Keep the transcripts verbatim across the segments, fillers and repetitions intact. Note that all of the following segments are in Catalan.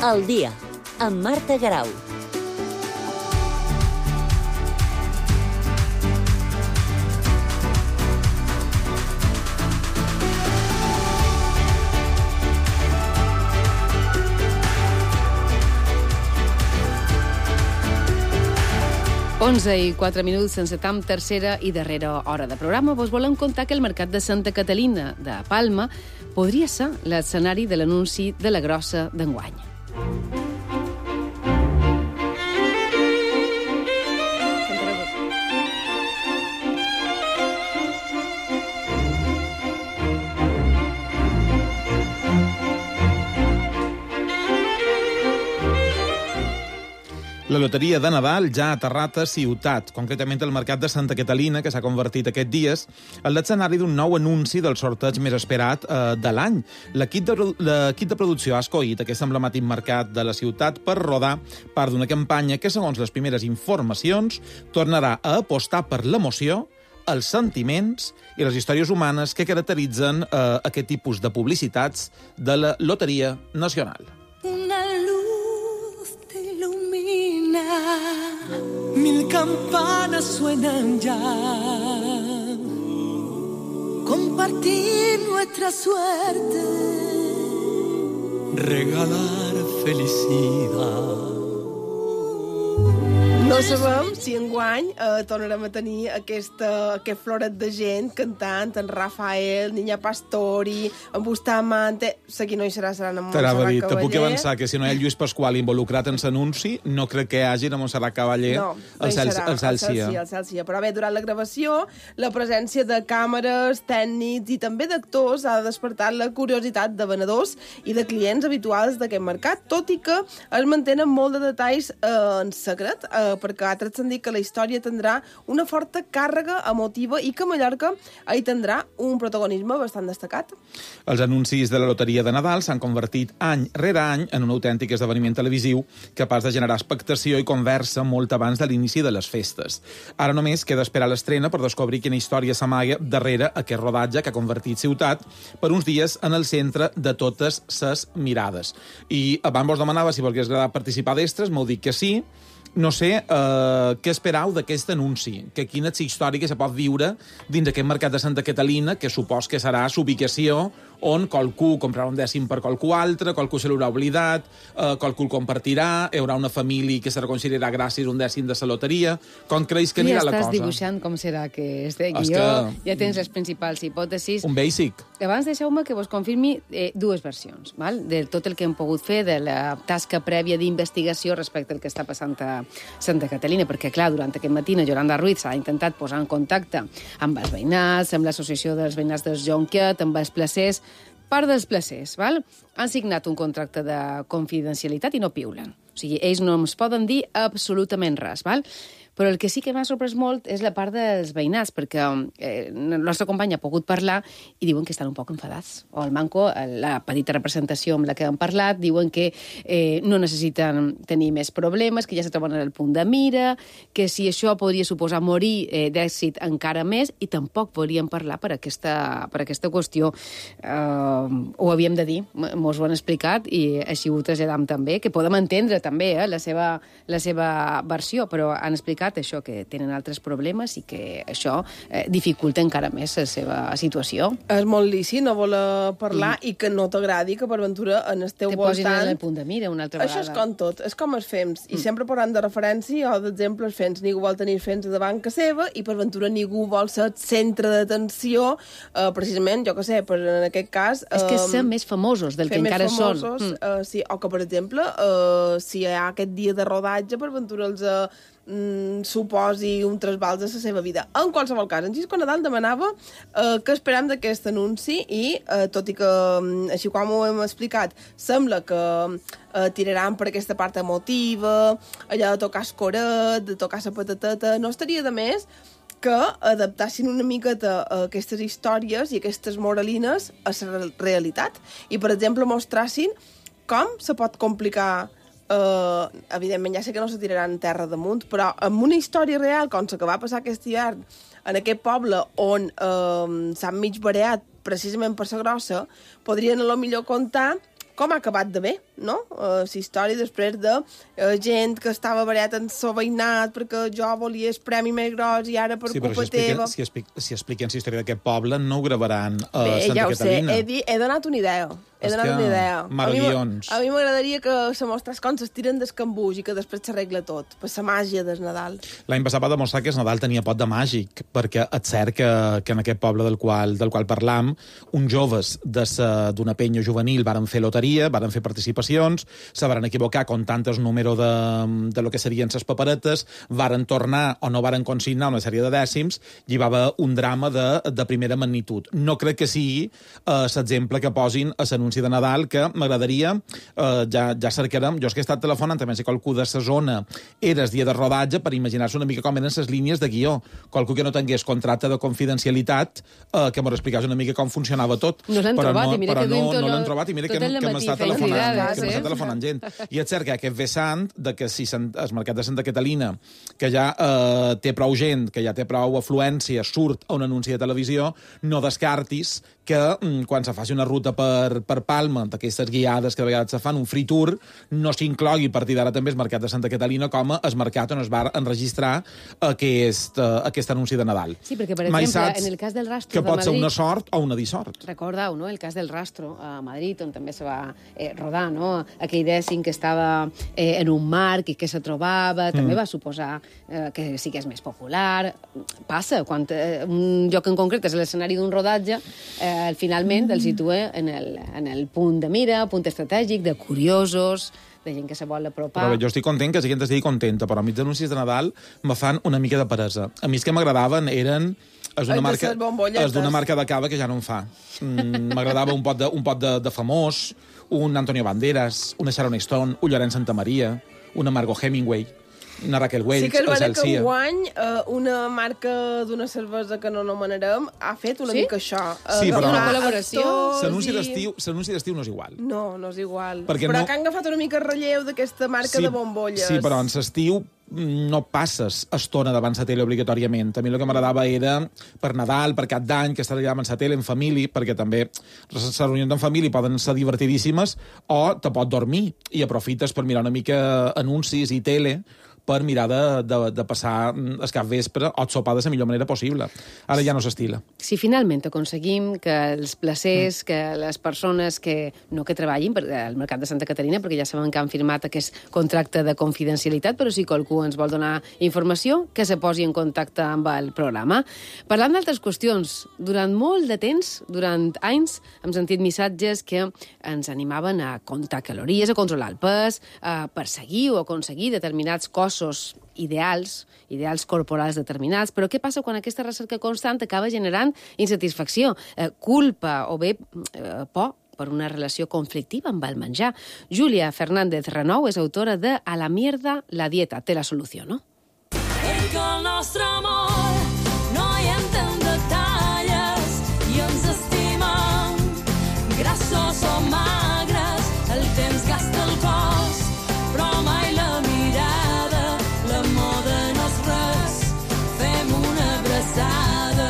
Al dia, amb Marta Garau. onze i quatre minuts, sense tam, tercera i darrera hora de programa. Vos volem contar que el mercat de Santa Catalina de Palma podria ser l'escenari de l'anunci de la grossa d'enguany. La loteria de Nadal ja ha aterrat a Ciutat, concretament el mercat de Santa Catalina, que s'ha convertit aquests dies en l'escenari d'un nou anunci del sorteig més esperat eh, de l'any. L'equip de, l'equip de producció ha escollit aquest emblemàtic mercat de la ciutat per rodar part d'una campanya que, segons les primeres informacions, tornarà a apostar per l'emoció, els sentiments i les històries humanes que caracteritzen eh, aquest tipus de publicitats de la Loteria Nacional. Mil campanas suenan ya, compartir nuestra suerte, regalar felicidad. No sabem si enguany eh, tornarem a tenir aquesta, aquest floret de gent cantant en Rafael, Niña Pastori, en Bustamante... Sé qui no hi serà, seran en Montserrat Cavaller. Te puc avançar que si no hi ha el Lluís Pasqual involucrat en l'anunci, no crec que hi hagi a Montserrat Cavaller no, no el Cèlcia. El Cèlcia. Però bé, durant la gravació, la presència de càmeres, tècnics i també d'actors ha despertat la curiositat de venedors i de clients habituals d'aquest mercat, tot i que es mantenen molt de detalls eh, en secret, eh, perquè ha transcendit que la història tindrà una forta càrrega emotiva i que Mallorca hi tindrà un protagonisme bastant destacat. Els anuncis de la Loteria de Nadal s'han convertit any rere any en un autèntic esdeveniment televisiu capaç de generar expectació i conversa molt abans de l'inici de les festes. Ara només queda esperar l'estrena per descobrir quina història s'amaga darrere aquest rodatge que ha convertit Ciutat per uns dies en el centre de totes ses mirades. I abans vos demanava si volgués participar d'extres, m'heu dit que sí. No sé eh, què esperau d'aquest anunci, que quina història se pot viure dins aquest mercat de Santa Catalina, que supos que serà l'ubicació on qualcú comprarà un dècim per qualcú altre, qualcú se l'haurà oblidat, eh, qualcú el compartirà, hi haurà una família que se reconsiderarà gràcies a un dècim de la loteria. Com creus que anirà la cosa? Ja estàs dibuixant com serà que este guió, que... ja tens les principals hipòtesis. Un basic. Abans deixeu-me que vos confirmi eh, dues versions, val? De tot el que hem pogut fer, de la tasca prèvia d'investigació respecte al que està passant a Santa Catalina, perquè, clar, durant aquest matí la Yolanda Ruiz s'ha intentat posar en contacte amb els veïnats, amb l'associació dels veïnats del Jonquiat, amb els placers. Part dels placers, val? Han signat un contracte de confidencialitat i no piulen. O sigui, ells no ens poden dir absolutament res, val? Però el que sí que m'ha sorprès molt és la part dels veïnats, perquè eh, la nostra companya ha pogut parlar i diuen que estan un poc enfadats. O el Manco, la petita representació amb la que han parlat, diuen que eh, no necessiten tenir més problemes, que ja se troben en el punt de mira, que si això podria suposar morir eh, d'èxit encara més, i tampoc volien parlar per aquesta, per aquesta qüestió. Eh, ho havíem de dir, mos ho han explicat, i així ho traslladam també, que podem entendre també eh, la, seva, la seva versió, però han explicat això, que tenen altres problemes i que això eh, dificulta encara més la seva situació. És molt lícit no voler parlar mm. i que no t'agradi que per ventura en el teu Te voltant... Te posin en el punt de mira una altra això vegada. Això és com tot, és com els fems. I mm. sempre posant de referència o d'exemple els fems. Ningú vol tenir fems davant que seva i per ventura ningú vol ser centre d'atenció, eh, precisament, jo que sé, per en aquest cas... És que eh, ser més famosos del que encara famosos, són. Mm. Eh, sí, o que, per exemple, eh, si hi ha aquest dia de rodatge, per ventura els... Eh, Mm, suposi un trasbals de la seva vida. En qualsevol cas, en Xisco Nadal demanava eh, que esperem d'aquest anunci i, eh, tot i que, així com ho hem explicat, sembla que eh, tiraran per aquesta part emotiva, allò de tocar el coret, de tocar la patateta, no estaria de més que adaptassin una miqueta a aquestes històries i aquestes moralines a la realitat. I, per exemple, mostrassin com se pot complicar. Uh, evidentment, ja sé que no se tiraran terra damunt, però amb una història real, com la que va passar aquest hivern en aquest poble on uh, s'han mig bareat precisament per la grossa, podrien a lo millor contar com ha acabat de bé, no? Uh, la història després de uh, gent que estava variat en so veïnat perquè jo volia el premi més gros i ara per sí, culpa si expliquen, teva... Si, expliquen, si expliquen la història d'aquest poble, no ho gravaran a Bé, Santa ja ho Catalina. sé, he, dit, he donat una idea. He És donat que una idea. maraguions. A mi m'agradaria que se mostrés com s'estiren del cambús i que després s'arregla tot, per la màgia del Nadal. L'any passat va demostrar que el Nadal tenia pot de màgic, perquè és cert que, que en aquest poble del qual, del qual parlam, uns joves d'una penya juvenil varen fer loteria, varen fer participacions, se varen equivocar comptant el número de, de lo que serien les paperetes, varen tornar o no varen consignar una sèrie de dècims i hi va haver un drama de, de primera magnitud. No crec que sigui eh, l'exemple que posin a l'anunci de Nadal, que m'agradaria, eh, ja, ja cercarem, jo és que he estat telefonant també si qualcú de la zona era el dia de rodatge per imaginar-se una mica com eren les línies de guió. Qualcú que no tingués contracte de confidencialitat, eh, que m'ho explicàs una mica com funcionava tot. No l'han trobat, no, i mira però que no, duim tot no l'han lo- trobat, i mira tot que, el que matí m'està fent telefonant, cridades, que m'està eh? telefonant gent. I és cert que aquest vessant de que si el mercat de Santa Catalina, que ja eh, té prou gent, que ja té prou afluència, surt a un anunci de televisió, no descartis que mm, quan se faci una ruta per, per Palma, d'aquestes guiades que de vegades se fan, un free tour, no s'inclogui a partir d'ara també el mercat de Santa Catalina com a el mercat on es va enregistrar aquest, uh, aquest anunci de Nadal. Sí, perquè, per Mai exemple, saps en el cas del Rastro que de pot ser Madrid- una sort o una dissort. Recordeu, no?, el cas del Rastro a Madrid, on també se va eh, rodar, no?, aquell dècim que estava eh, en un marc i que se trobava, mm. també va suposar eh, que sigués més popular. Passa, quan eh, un lloc en concret és l'escenari d'un rodatge, eh, finalment el situa en el, en el punt de mira, punt estratègic, de curiosos, de gent que se vol apropar. Però bé, jo estic content que la gent estigui contenta, però a mig d'anuncis de Nadal me fan una mica de peresa. A mi els que m'agradaven eren és Ai, d'una de marca, ses bombolletes. és d'una marca de cava que ja no em fa. Mm, M'agradava un pot, de, un pot de, de famós, un Antonio Banderas, una Sharon Stone, un Llorenç Santamaria, una Margot Hemingway, una Raquel Welch, Sí que és el vera que Celsia. enguany eh, una marca d'una cervesa que no anomenarem ha fet una Sí? mica això. Sí, però- Una col·laboració. L'anunci i- d'estiu l'anunci d'estiu no és igual. No, no és igual. Perquè però no- que han agafat una mica relleu d'aquesta marca de bombolles. Sí, però en l'estiu no passes estona davant la tele obligatòriament. A mi el que m'agradava era per Nadal, per Cap d'Any, que estar allà davant la tele en família, perquè també les reunions en família poden ser divertidíssimes, o te pot dormir i aprofites per mirar una mica anuncis i tele per mirar de, de, de passar el cap vespre o el sopar de la millor manera possible. Ara ja no s'estila. Si finalment aconseguim que els placers, que les persones que no que treballin per, al Mercat de Santa Caterina, perquè ja saben que han firmat aquest contracte de confidencialitat, però si qualcú ens vol donar informació, que se posi en contacte amb el programa. Parlant d'altres qüestions, durant molt de temps, durant anys, hem sentit missatges que ens animaven a comptar calories, a controlar el pes, a perseguir o aconseguir determinats cossos ideals, ideals corporals determinats, però què passa quan aquesta recerca constant acaba generant insatisfacció, eh, culpa o bé eh, por per una relació conflictiva amb el menjar? Júlia Fernández Renou és autora de A la mierda la dieta, té la solució, no? Perquè el nostre amor no hi entén detalles i ens estimem grassos o magres, el temps gasta el cos, però mai la mirada, la moda no és res, fem una abraçada.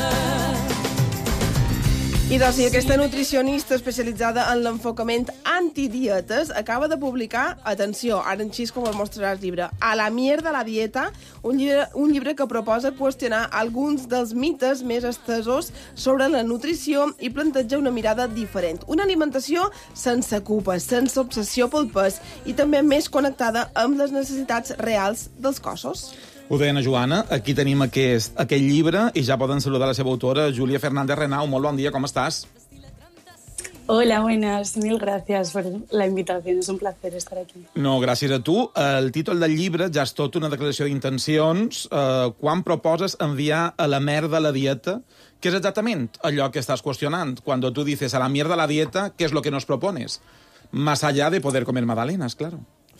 I doncs, sí, aquesta nutricionista especialitzada en l'enfocament antidietes acaba de publicar, atenció, ara en xis com el mostrarà el llibre, A la mierda la dieta, un llibre, un llibre que proposa qüestionar alguns dels mites més estesos sobre la nutrició i planteja una mirada diferent. Una alimentació sense culpa, sense obsessió pel pes i també més connectada amb les necessitats reals dels cossos. Ho deia la Joana, aquí tenim aquest, aquest llibre i ja poden saludar la seva autora, Júlia Fernández Renau. Molt bon dia, com estàs? Hola, buenas. Mil gracias por la invitación. Es un placer estar aquí. No, gràcies a tu. El títol del llibre ja és tot una declaració d'intencions. Eh, quan proposes enviar a la merda la dieta, què és exactament allò que estàs qüestionant? Quan tu dices a la mierda la dieta, ¿qué es lo que nos propones? Más allá de poder comer magdalenas, claro.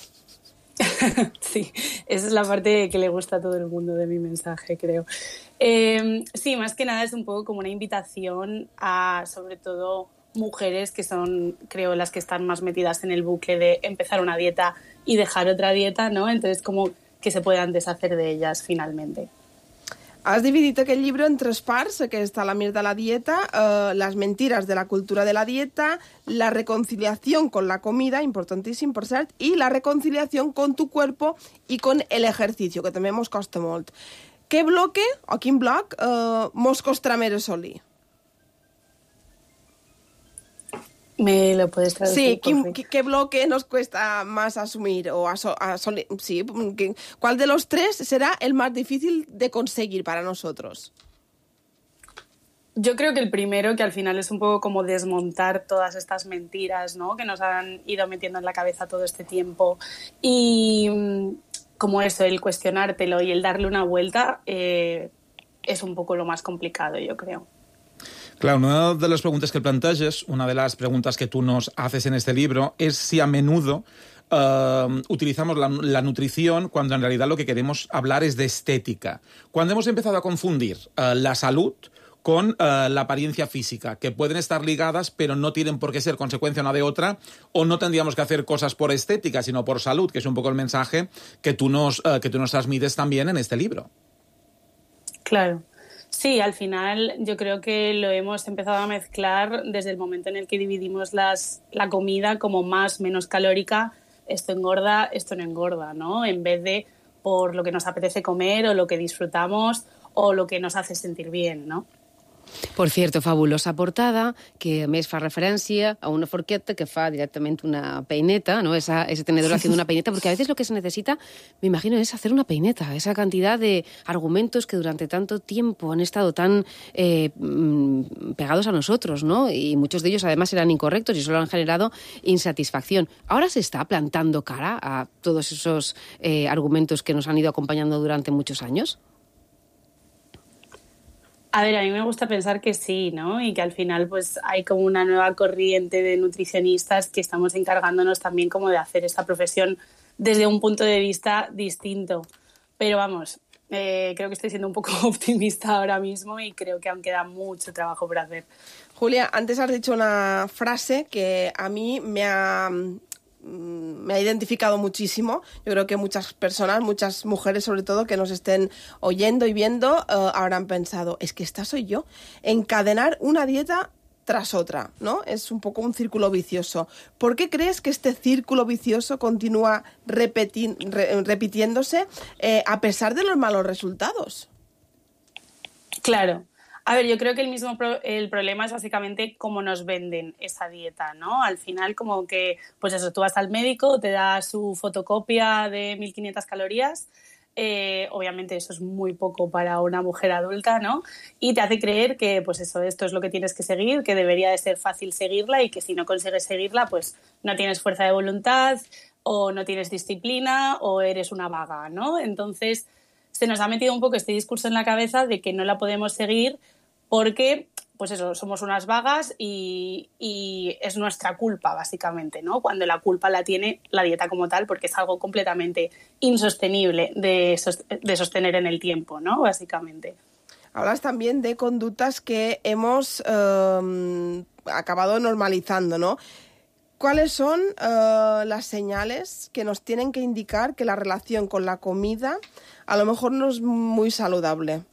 Sí, esa es la parte que le gusta a todo el mundo de mi mensaje, creo. Eh, sí, más que nada es un poco como una invitación a, sobre todo, mujeres que son, creo, las que están más metidas en el bucle de empezar una dieta y dejar otra dieta, ¿no? Entonces, como que se puedan deshacer de ellas finalmente. Has dividit aquest llibre en tres parts, que està La miel de la dieta, eh, las mentiras de la cultura de la dieta, la reconciliación con la comida, importantíssim, per cert, i la reconciliación con tu cuerpo i con el ejercicio, que també mos costa molt. Què bloque, o quin bloc, eh, mos costarà més assolir? ¿Me lo puedes traducir? Sí, ¿qué, qué, qué bloque nos cuesta más asumir? o aso, asoli, sí, que, ¿cuál de los tres será el más difícil de conseguir para nosotros? Yo creo que el primero, que al final es un poco como desmontar todas estas mentiras, ¿no?, que nos han ido metiendo en la cabeza todo este tiempo. Y como eso, el cuestionártelo y el darle una vuelta eh, es un poco lo más complicado, yo creo. Claro, una de las preguntas que planteas, una de las preguntas que tú nos haces en este libro, es si a menudo uh, utilizamos la, la nutrición cuando en realidad lo que queremos hablar es de estética. Cuando hemos empezado a confundir uh, la salud con uh, la apariencia física, que pueden estar ligadas, pero no tienen por qué ser consecuencia una de otra, o no tendríamos que hacer cosas por estética, sino por salud, que es un poco el mensaje que tú nos, uh, que tú nos transmites también en este libro. Claro. Sí, al final yo creo que lo hemos empezado a mezclar desde el momento en el que dividimos las, la comida como más, menos calórica, esto engorda, esto no engorda, ¿no? En vez de por lo que nos apetece comer o lo que disfrutamos o lo que nos hace sentir bien, ¿no? Por cierto, fabulosa portada, que a més fa referència a una forqueta que fa directamente una peineta, ¿no? Esa, ese tenedor haciendo una peineta, porque a veces lo que se necesita, me imagino, es hacer una peineta. Esa cantidad de argumentos que durante tanto tiempo han estado tan eh, pegados a nosotros, ¿no? Y muchos de ellos además eran incorrectos y solo han generado insatisfacción. Ahora se está plantando cara a todos esos eh, argumentos que nos han ido acompañando durante muchos años. A ver, a mí me gusta pensar que sí, ¿no? Y que al final pues hay como una nueva corriente de nutricionistas que estamos encargándonos también como de hacer esta profesión desde un punto de vista distinto. Pero vamos, eh, creo que estoy siendo un poco optimista ahora mismo y creo que aún queda mucho trabajo por hacer. Julia, antes has dicho una frase que a mí me ha... me ha identificado muchísimo. Yo creo que muchas personas, muchas mujeres sobre todo, que nos estén oyendo y viendo, uh, habrán pensado, es que esta soy yo. Encadenar una dieta tras otra, ¿no? Es un poco un círculo vicioso. ¿Por qué crees que este círculo vicioso continúa repeti- re- repitiéndose eh, a pesar de los malos resultados? Claro. A ver, yo creo que el mismo pro- el problema es básicamente cómo nos venden esa dieta, ¿no? Al final, como que, pues eso, tú vas al médico, te da su fotocopia de mil quinientas calorías, eh, obviamente eso es muy poco para una mujer adulta, ¿no? Y te hace creer que, pues eso, esto es lo que tienes que seguir, que debería de ser fácil seguirla y que si no consigues seguirla, pues no tienes fuerza de voluntad o no tienes disciplina o eres una vaga, ¿no? Entonces se nos ha metido un poco este discurso en la cabeza de que no la podemos seguir porque, pues eso, somos unas vagas y, y es nuestra culpa, básicamente, ¿no? Cuando la culpa la tiene la dieta como tal, porque es algo completamente insostenible de, sos- de sostener en el tiempo, ¿no? Básicamente. Hablas también de conductas que hemos eh, acabado normalizando, ¿no? ¿Cuáles son uh, las señales que nos tienen que indicar que la relación con la comida a lo mejor no es muy saludable?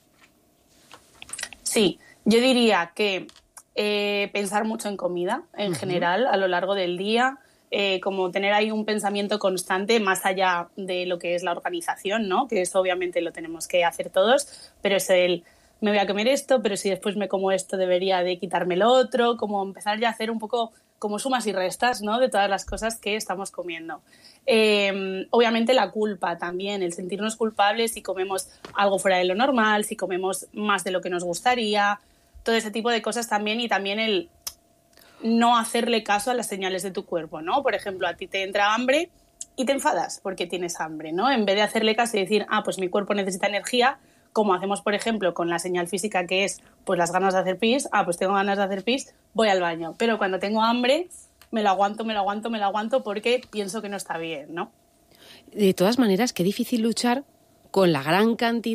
Sí, yo diría que eh, pensar mucho en comida en uh-huh. general a lo largo del día, eh, como tener ahí un pensamiento constante más allá de lo que es la organización, ¿no? Que eso obviamente lo tenemos que hacer todos, pero es el me voy a comer esto, pero si después me como esto debería de quitarme lo otro, como empezar ya a hacer un poco como sumas y restas, ¿no? De todas las cosas que estamos comiendo. Eh, obviamente la culpa también, el sentirnos culpables si comemos algo fuera de lo normal, si comemos más de lo que nos gustaría, todo ese tipo de cosas también, y también el no hacerle caso a las señales de tu cuerpo, ¿no? Por ejemplo, a ti te entra hambre y te enfadas porque tienes hambre, ¿no? En vez de hacerle caso y decir, ah, pues mi cuerpo necesita energía, como hacemos, por ejemplo, con la señal física que es pues las ganas de hacer pis, ah, pues tengo ganas de hacer pis, voy al baño. Pero cuando tengo hambre, me lo aguanto, me lo aguanto, me lo aguanto porque pienso que no está bien, ¿no? De todas maneras, qué difícil luchar con la gran cantidad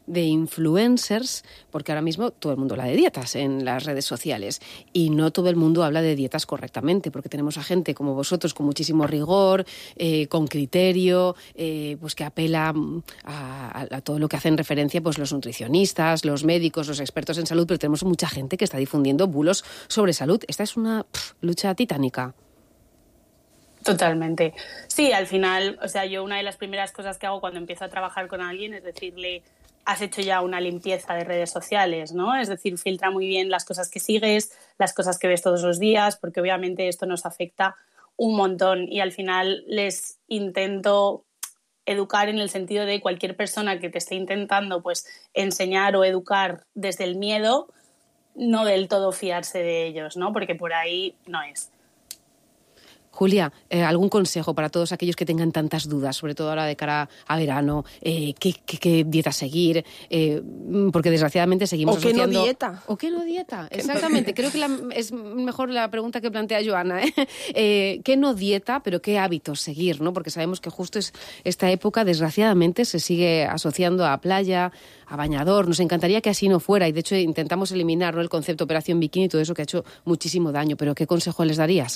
de influencers, porque ahora mismo todo el mundo habla de dietas en las redes sociales y no todo el mundo habla de dietas correctamente, porque tenemos a gente como vosotros con muchísimo rigor, eh, con criterio, eh, pues que apela a, a todo lo que hacen referencia pues los nutricionistas, los médicos, los expertos en salud, pero tenemos mucha gente que está difundiendo bulos sobre salud. Esta es una pff, lucha titánica. Totalmente. Sí, al final, o sea, yo una de las primeras cosas que hago cuando empiezo a trabajar con alguien es decirle, has hecho ya una limpieza de redes sociales, ¿no? Es decir, filtra muy bien las cosas que sigues, las cosas que ves todos los días, porque obviamente esto nos afecta un montón y al final les intento educar en el sentido de cualquier persona que te esté intentando pues enseñar o educar desde el miedo, no del todo fiarse de ellos, ¿no? Porque por ahí no es. Julia, eh, ¿algún consejo para todos aquellos que tengan tantas dudas, sobre todo ahora de cara a verano? Eh, ¿qué, qué, ¿Qué dieta seguir? Eh, porque desgraciadamente seguimos o asociando... ¿O qué no dieta? ¿O qué no dieta? Exactamente. Creo que la, es mejor la pregunta que plantea Joana. ¿eh? Eh, ¿Qué no dieta, pero qué hábitos seguir? ¿No? Porque sabemos que justo es esta época, desgraciadamente, se sigue asociando a playa, a bañador. Nos encantaría que así no fuera y, de hecho, intentamos eliminar, ¿no?, el concepto operación bikini y todo eso que ha hecho muchísimo daño. Pero ¿qué consejo les darías?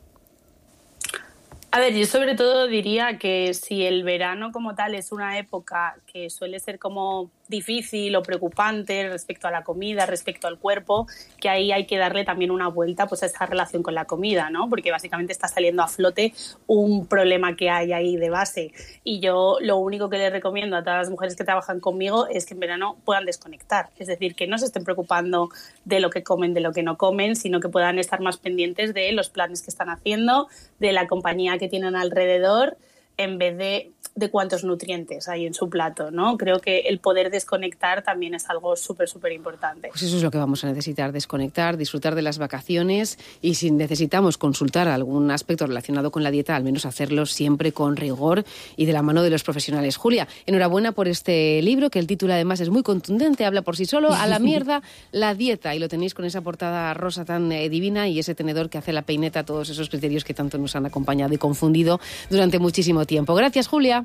A ver, yo sobre todo diría que si el verano como tal es una época que suele ser como difícil o preocupante respecto a la comida, respecto al cuerpo, que ahí hay que darle también una vuelta pues a esa relación con la comida, ¿no? Porque básicamente está saliendo a flote un problema que hay ahí de base. Y yo lo único que les recomiendo a todas las mujeres que trabajan conmigo es que en verano puedan desconectar. Es decir, que no se estén preocupando de lo que comen, de lo que no comen, sino que puedan estar más pendientes de los planes que están haciendo, de la compañía que tienen alrededor, en vez de, de cuántos nutrientes hay en su plato, ¿no? Creo que el poder desconectar también es algo súper, súper importante. Pues eso es lo que vamos a necesitar, desconectar, disfrutar de las vacaciones y si necesitamos consultar algún aspecto relacionado con la dieta, al menos hacerlo siempre con rigor y de la mano de los profesionales. Julia, enhorabuena por este libro, que el título además es muy contundente, habla por sí solo, A la mierda la dieta, y lo tenéis con esa portada rosa tan eh, divina y ese tenedor que hace la peineta, todos esos criterios que tanto nos han acompañado y confundido durante muchísimo tiempo. tiempo. Gràcies, Júlia.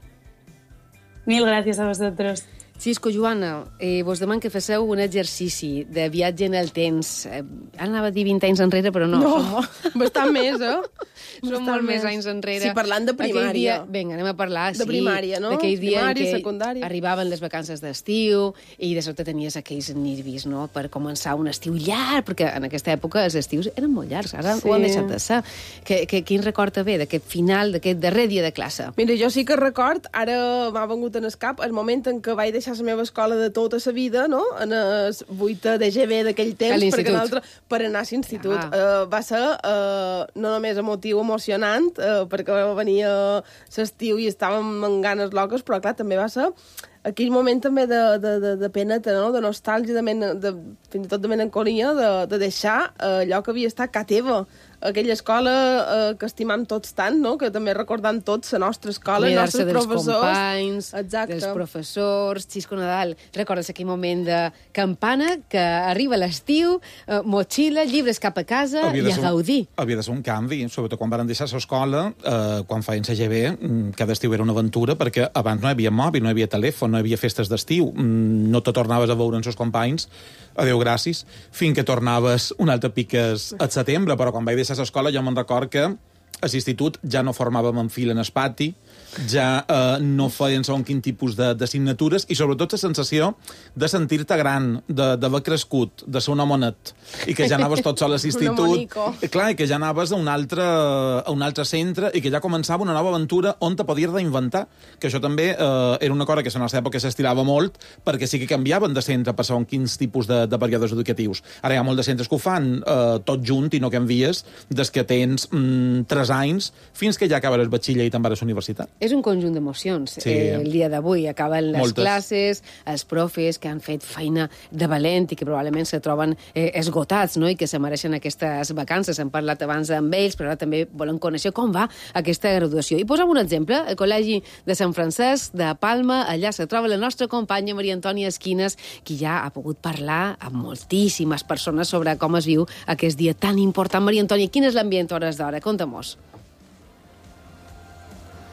Mil gràcies a vosaltres. Xisco, Joana, eh, vos deman que fesseu un exercici de viatge en el temps. Eh, anava a dir vint anys enrere, però no. No, som molt... bastant més, eh? Som molt més anys enrere. Sí, parlant de primària. Dia... Vinga, anem a parlar, de sí. primària, no? D'aquell dia primària, en què secundària. arribaven les vacances d'estiu i de sobte tenies aquells nervis, no?, per començar un estiu llarg, perquè en aquesta època els estius eren molt llargs, ara sí. ho han deixat de ser. Que, que, quin record te ve d'aquest final, d'aquest darrer dia de classe? Mira, jo sí que record, ara m'ha vengut en el cap, el moment en què vaig deixar la meva escola de tota la vida, no?, en el vuit de G B d'aquell temps, perquè l'altre per anar a l'institut. Ah. Uh, va ser uh, no només emotiu, emocionant, uh, perquè venia l'estiu i estàvem amb ganes loques, però clar, també va ser aquell moment també de, de, de, de peneta, no?, de nostàlgia, de, men, de, fins i tot de melancolia, de, de deixar uh, allò que havia estat ca teva, aquella escola eh, que estimam tots tant, no?, que també recordant tots la nostra escola, els nostres professors. Cuidar-se dels companys, exacte, dels professors. Xisco Nadal, recordes aquell moment de campana, que arriba l'estiu, eh, motxilla, llibres cap a casa i a gaudir. Un, havia de ser un canvi, sobretot quan van deixar l'escola, eh, quan feien la G B, cada estiu era una aventura, perquè abans no hi havia mòbil, no hi havia telèfon, no hi havia festes d'estiu, no te tornaves a veure amb els companys, adéu, gràcies, fins que tornaves un altre piques al setembre, però quan vaig deixar l'escola jo me'n record que a l'institut ja no formàvem en fila en el pati, ja eh, no feien segon quin tipus d'assignatures i sobretot la sensació de sentir-te gran, d'haver crescut, de ser un homonet, i que ja anaves tot sol a l'institut. Clar, i que ja anaves a un, altre, a un altre centre i que ja començava una nova aventura on te podies reinventar. Que això també eh, era una cosa que a la nostra època s'estirava molt perquè sí que canviaven de centre per segon quins tipus de, de períodes educatius. Ara hi ha molts de centres que ho fan eh, tot junt i no canvies des que tens mm, tres anys fins que ja acabes el batxiller i te'n vas a la universitat. És un conjunt d'emocions. Sí. Eh, el dia d'avui acaben les Moltes. classes, els profes que han fet feina de valent i que probablement se troben eh, esgotats, no?, i que se mereixen aquestes vacances. Hem parlat abans amb ells, però ara també volen conèixer com va aquesta graduació. I posa'm un exemple. El Col·legi de Sant Francesc de Palma, allà se troba la nostra companya Maria Antònia Esquines, qui ja ha pogut parlar amb moltíssimes persones sobre com es viu aquest dia tan important. Maria Antònia, quin és l'ambient a hores d'hora? Conta-mos.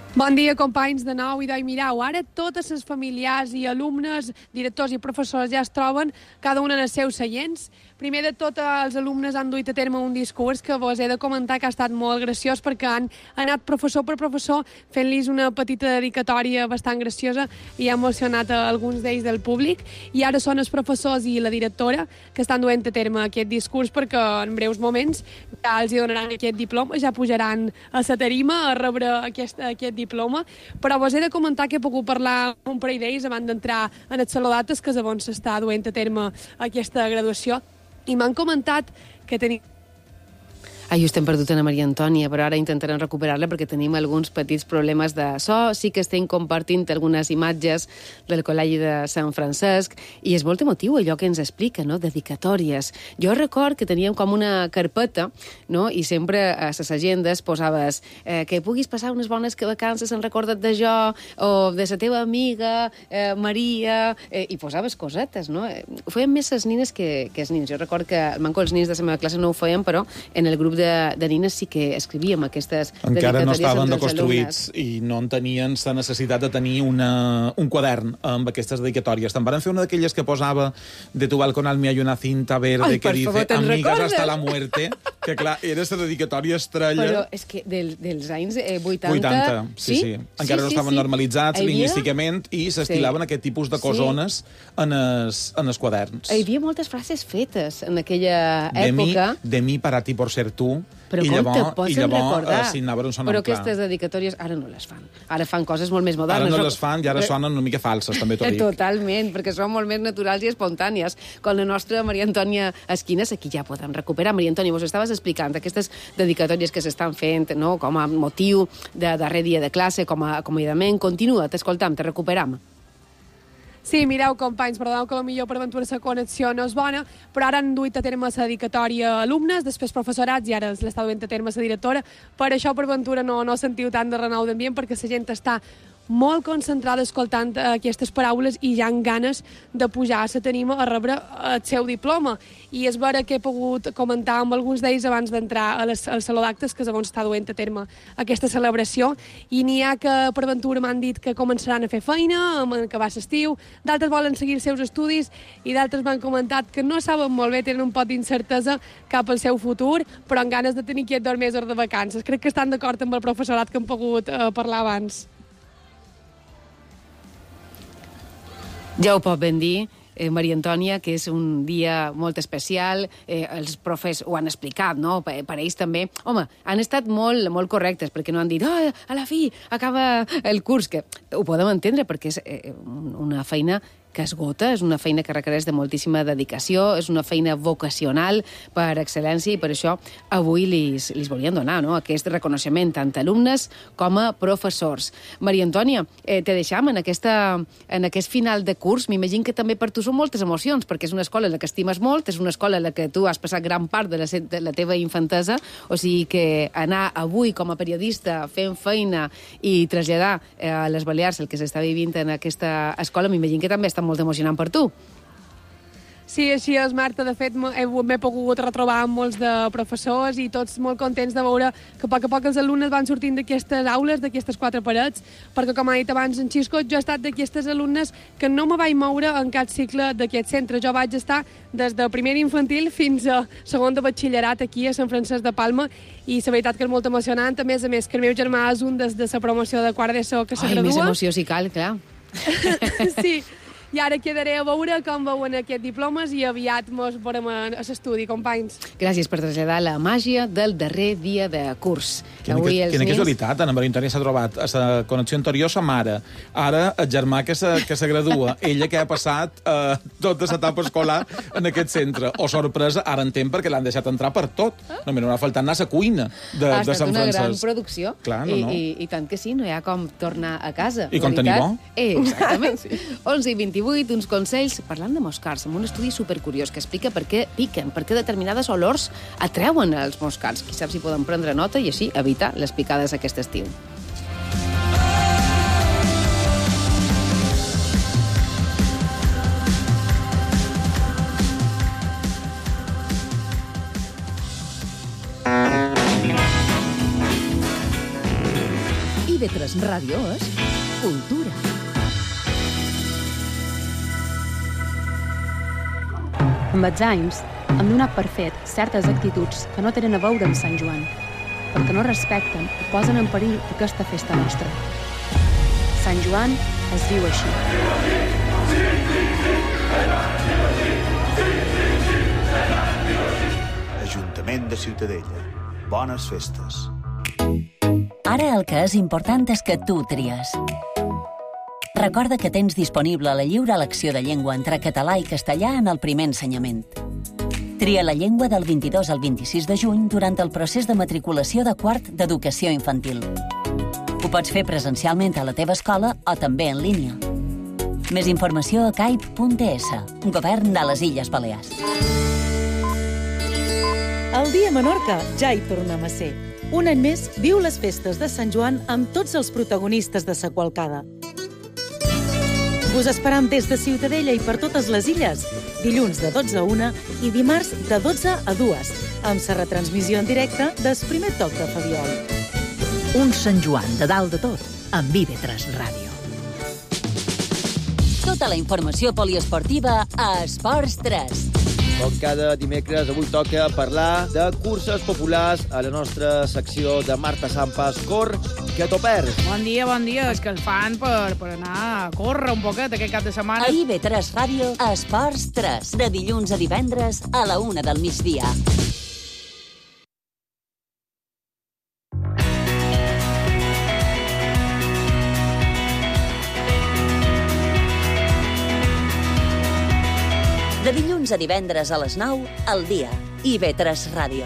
Bon dia, companys de nou. I mireu, ara totes les familiars i alumnes, directors i professors ja es troben cada una en els seus seients. Primer de tot, els alumnes han duit a terme un discurs que vos he de comentar que ha estat molt graciós perquè han anat professor per professor fent-los una petita dedicatòria bastant graciosa i ha emocionat a alguns d'ells del públic. I ara són els professors i la directora que estan duent a terme aquest discurs perquè en breus moments ja els hi donaran aquest diploma, ja pujaran a la tarima a rebre aquest, aquest diploma. Però vos he de comentar que he pogut parlar amb un parell d'ells abans d'entrar en el saló d'actes que és on s'està duent a terme aquesta graduació. I m'han comentat que tenim... Ai, estem perdut en Maria Antònia, però ara intentarem recuperar-la perquè tenim alguns petits problemes de so. Sí que estem compartint algunes imatges del Col·legi de Sant Francesc i és molt emotiu allò que ens explica, no? Dedicatòries. Jo record que teníem com una carpeta, no? I sempre a les agendes posaves eh, que puguis passar unes bones vacances, en recorda't de jo, o de la teva amiga, eh, Maria, eh, i posaves cosetes, no? Ho feien més les nines que, que els nins. Jo record que el manco els nins de la meva classe no ho feien, però en el grup de, de nines sí que escrivíem aquestes encara no estaven dedicatòries deconstruïts i no en tenien la necessitat de tenir una, un quadern amb aquestes dedicatòries. Te'n van fer una d'aquelles que posava de tu balcón al mío hay una cinta verde Ai, que per dice favor, te'n amigas recordes? hasta la muerte, que clar, era la dedicatòria estrella. Però és que del, dels anys eh, vuitanta... vuitanta, sí, sí. sí. Encara sí, no estaven sí, sí. normalitzats Havia... lingüísticament i s'estilaven Sí. aquest tipus de cosones sí. en, els, en els quaderns. Hi havia moltes frases fetes en aquella De mi, època. de mi para ti por ser tu. Però I com llavors, te i pots llavors recordar? eh, signaven un sonant Però clar. aquestes dedicatòries ara no les fan. Ara fan coses molt més modernes. Ara no les fan i ara Però... sonen una mica falses, també t'ho dic. Totalment, perquè són molt més naturals i espontànies. Com la nostra Maria Antònia Esquines, aquí ja podem recuperar. Maria Antònia, vos estaves explicant aquestes dedicatòries que s'estan fent, no?, com a motiu de darrer dia de classe, com a acomiadament. Continua, t'escoltam, te recuperam. Sí, mireu, companys, perdoneu que potser per aventura la connexió no és bona, però ara han duit a terme la dedicatòria a alumnes, després professorats i ara l'està duent a terme la directora. Per això, per aventura, no, no sentiu tant de renou d'ambient, perquè la gent està molt concentrada escoltant aquestes paraules i ja han ganes de pujar a la tarima a rebre el seu diploma. I és vera que he pogut comentar amb alguns d'ells abans d'entrar al saló d'actes, que és on està duent a terme aquesta celebració, i n'hi ha que per aventura m'han dit que començaran a fer feina, que va l'estiu, d'altres volen seguir els seus estudis i d'altres m'han comentat que no saben molt bé, tenen un pot d'incertesa cap al seu futur, però amb ganes de tenir aquests dos mesos de vacances. Crec que estan d'acord amb el professorat que hem pogut eh, parlar abans. Ja ho pot ben dir, eh, Maria Antònia, que és un dia molt especial, eh, els profes ho han explicat, no?, per, per ells també. Home, han estat molt, molt correctes, perquè no han dit, oh, a la fi, acaba el curs, que ho podem entendre, perquè és eh, una feina que esgota, és una feina que requereix de moltíssima dedicació, és una feina vocacional per excel·lència i per això avui lis, lis volien donar, no?, aquest reconeixement tant a alumnes com a professors. Maria Antònia, eh, te deixam en, aquesta, en aquest final de curs. M'imagino que també per tu són moltes emocions, perquè és una escola en la que estimes molt, és una escola en la que tu has passat gran part de la, de la teva infantesa, o sigui que anar avui com a periodista fent feina i traslladar eh, a les Balears el que s'està vivint en aquesta escola, m'imagino que també està molt emocionant per tu. Sí, així és, Marta. De fet, m'he pogut retrobar amb molts de professors i tots molt contents de veure que a poc a poc els alumnes van sortint d'aquestes aules, d'aquestes quatre parets, perquè, com ha dit abans en Xisco, jo he estat d'aquestes alumnes que no me vaig moure en cap cicle d'aquest centre. Jo vaig estar des de primer infantil fins a segon de batxillerat aquí a Sant Francesc de Palma i la veritat que és molt emocionant. A més a més, que el meu germà és un des de la promoció de quart d'ESO que se Ai, gradua. més emoció si cal, clar. Sí, i ara quedaré a veure com veuen aquests diplomes i aviat mos veurem a, a l'estudi, companys. Gràcies per traslladar la màgia del darrer dia de curs. Quina, Avui els quina nens... casualitat, Ana Maria Antònia s'ha trobat a la connexió anterior sa mare, ara el germà que se, que se gradua, ella que ha passat eh, tota l'etapa escolar en aquest centre. O sorpresa, ara entenc perquè l'han deixat entrar per tot. Només no ha faltat anar a la cuina de, ha de Sant estat una gran Francesc. producció. Clar, no, no. I, i, I tant que sí, no hi ha com tornar a casa. I com tenir bo. Eh, exactament. sí. onze i vint-i-vuit, uns consells parlant de moscars, amb un estudi supercuriós que explica per què piquen, per què determinades olors atreuen els moscars. Qui sap si poden prendre nota i així evitar les picades aquest estiu. I V tres tres Ràdio és cultura. Amb els anys, hem donat per fet certes actituds que no tenen a veure amb Sant Joan, perquè no respecten i posen en perill aquesta festa nostra. Sant Joan es diu així. Ajuntament de Ciutadella. Bones festes. Ara el que és important és que tu tries. Recorda que tens disponible la lliure elecció de llengua entre català i castellà en el primer ensenyament. Tria la llengua del vint-i-dos al vint-i-sis de juny durant el procés de matriculació de quart d'educació infantil. Ho pots fer presencialment a la teva escola o també en línia. Més informació a caip punt es, Govern de les Illes Balears. El dia a Menorca ja hi tornem a ser. Un any més viu les festes de Sant Joan amb tots els protagonistes de sa qualcada. Us esperam des de Ciutadella i per totes les illes, dilluns de dotze a una i dimarts de dotze a dues, amb sa retransmissió en directe del primer toc de Fabiol. Un Sant Joan de dalt de tot, amb I V tres Ràdio. Tota la informació poliesportiva a Esports tres. Com cada dimecres, avui toca parlar de curses populars a la nostra secció de Marta Sampas, Cor, que t'ho perds. Bon dia, bon dia. És que el fan per, per anar a córrer un poquet aquest cap de setmana. A I V tres Ràdio, Esports tres, de dilluns a divendres a la una del migdia. De dilluns a divendres a les nou, al dia. I V tres Ràdio.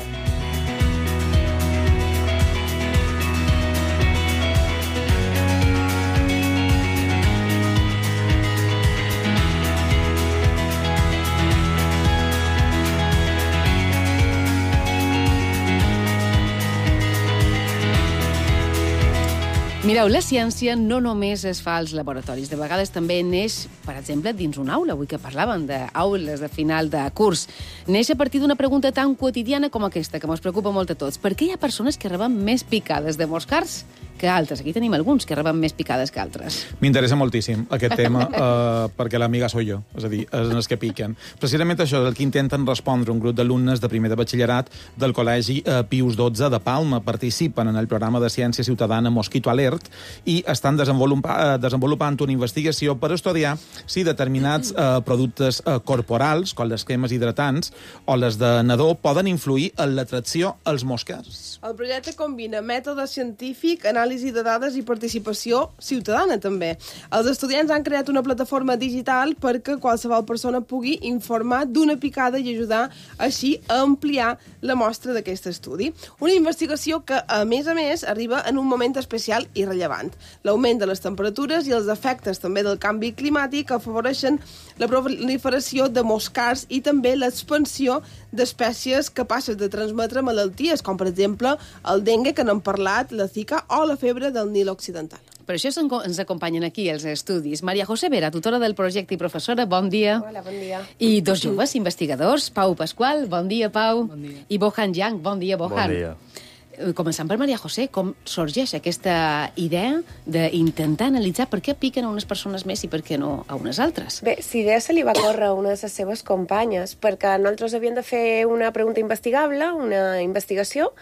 Mireu, la ciència no només es fa als laboratoris. De vegades també neix, per exemple, dins una aula. Avui que parlàvem d'aules de final de curs. Neix a partir d'una pregunta tan quotidiana com aquesta, que ens preocupa molt a tots. Per què hi ha persones que reben més picades de moscars que altres? Aquí tenim alguns que reben més picades que altres. M'interessa moltíssim aquest tema, eh, perquè l'amiga soy jo, és a dir, és els que piquen. Precisament això és el que intenten respondre un grup d'alumnes de primer de batxillerat del Col·legi eh, Pius dotze de Palma. Participen en el programa de ciència ciutadana Mosquito Alert i estan desenvolupant, desenvolupant una investigació per estudiar si determinats eh, productes eh, corporals, com les cremes hidratants o les de nadó, poden influir en l'atracció als mosquers. El projecte combina mètode científic, anàlisi de dades i participació ciutadana, també. Els estudiants han creat una plataforma digital perquè qualsevol persona pugui informar d'una picada i ajudar així a ampliar la mostra d'aquest estudi. Una investigació que, a més a més, arriba en un moment especial i rellevant. L'augment de les temperatures i els efectes també del canvi climàtic afavoreixen la proliferació de moscars i també l'expansió d'espècies capaces de transmetre malalties, com per exemple el dengue, que n'hem parlat, la zika o la febre del Nil Occidental. Per això ens acompanyen aquí els estudis. Maria José Vera, tutora del projecte i professora, bon dia. Hola, bon dia. I dos joves investigadors, Pau Pasqual, bon dia, Pau. Bon dia. I Bohan Yang, bon dia, Bohan. Bon dia. Començant per Maria José, com sorgeix aquesta idea d'intentar analitzar per què piquen a unes persones més i per què no a unes altres? Bé, la idea se li va córrer a una de les seves companyes, perquè nosaltres havíem de fer una pregunta investigable, una investigació,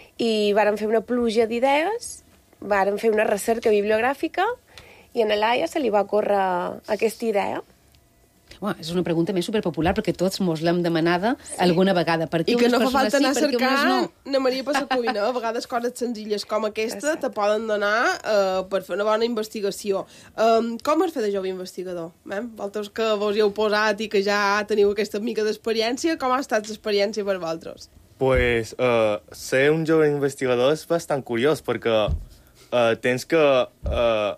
i vàrem fer una pluja d'idees, vàrem fer una recerca bibliogràfica, i a Laia se li va córrer aquesta idea. Bueno, és una pregunta més superpopular perquè tots mos l'hem demanada sí. alguna vegada. Per què I que unes no fa persones falta anar sí, a cercar no? na Maria per la cuina. A vegades coses senzilles com aquesta te poden donar uh, per fer una bona investigació. Um, com es fa de jove investigador? Eh? Vosaltres que vos hi heu posat i que ja teniu aquesta mica d'experiència, com ha estat l'experiència per vosaltres? Pues uh, ser un jove investigador és bastant curiós perquè uh, tens que uh,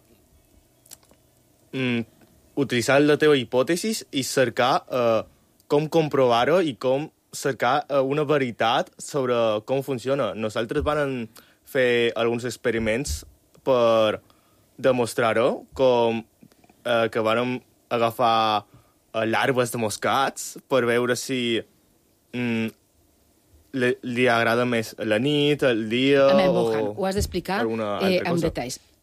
mm, utilitzar la teva hipòtesis i cercar uh, com comprovar-ho i com cercar uh, una veritat sobre com funciona. Nosaltres vam fer alguns experiments per demostrar-ho, com uh, que vam agafar uh, larves de moscats per veure si mm, li, li agrada més la nit, el dia... Amén, o Bohan, ho has d'explicar eh, amb detalls.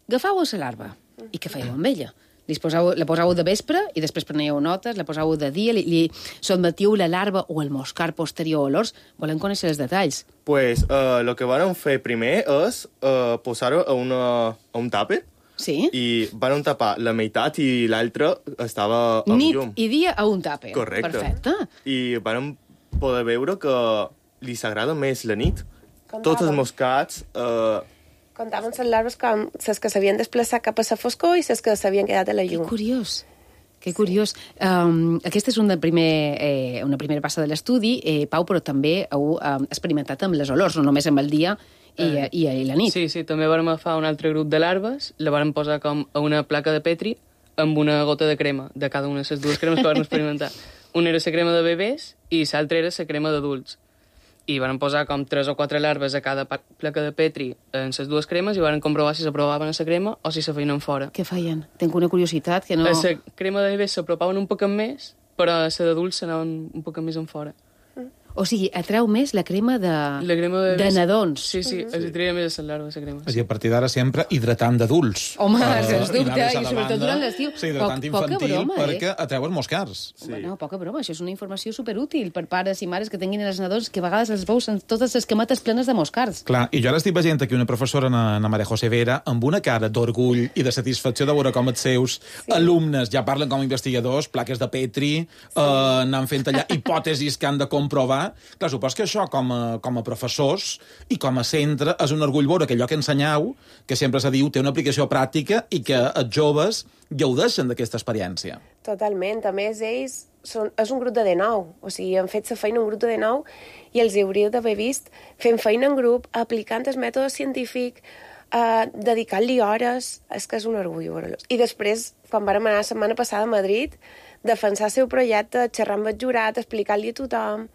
Agafàveu la larva, i què fèieu amb ella? Li posàveu, la posàveu de vespre i després preníeu notes, la posàveu de dia, li, li sotmetíeu la larva o el moscar posterior a olors. Volem conèixer els detalls. Pues el uh, que vam fer primer és uh, posar-ho a, una, a un tàper. Sí? I van tapar la meitat i l'altra estava amb Nit llum. Nit i dia a un tàper. Correcte. Perfecte. I vam poder veure que li s'agrada més la nit. Contava. Tots els moscats... Uh, Contaven les larves com les que s'havien desplaçat cap a la foscor i les que s'havien quedat a la llum. Que curiós. Que curiós. Um, aquesta és una, primer, eh, una primera passa de l'estudi, eh, Pau, però també heu um, experimentat amb les olors, no només amb el dia i, eh, i, i la nit. Sí, sí, també vam agafar un altre grup de larves, la vam posar com a una placa de Petri amb una gota de crema, de cada una de les dues cremes que vam experimentar. Una era la crema de bebès i l'altra era la crema d'adults. I van posar com tres o quatre larves a cada placa de Petri en les dues cremes i van comprovar si s'aprovaven a la crema o si se feien fora. Què feien? Tinc una curiositat que no... A la crema de bebès s'apropaven un poc més, però a la d'adults s'anaven un poc més en fora. O sigui, atreu més la crema de, la crema de, de nadons. Sí, sí, mm -hmm. es treia més a les larves, la crema. És a dir, a partir d'ara sempre hidratant d'adults. Home, uh, sens dubte, i, i sobretot durant l'estiu. Sí, hidratant Poc, infantil broma, perquè eh? atreu els moscars. Sí. Bueno, poca broma, això és una informació superútil per pares i mares que tinguin els nadons, que a vegades els veus en totes les camates plenes de moscars. Clar, i jo ara estic veient aquí una professora, na, na Maria José Vera, amb una cara d'orgull i de satisfacció de veure com els seus sí. alumnes ja parlen com a investigadors, plaques de Petri, sí. eh, anant fent allà hipòtesis que han de comprovar. Clar, supos que això, com a, com a professors i com a centre, és un orgull veure que allò que ensenyeu, que sempre se diu, té una aplicació pràctica i que els joves gaudeixen d'aquesta experiència. Totalment. A més, ells són, és un grup de dinou. O sigui, han fet la feina un grup de dinou i els hauríeu d'haver vist fent feina en grup, aplicant el mètode científic, eh, dedicant-li hores. És que és un orgull veure-los. I després, quan vam anar la setmana passada a Madrid, defensar el seu projecte, xerrar amb el jurat, explicar-li a tothom...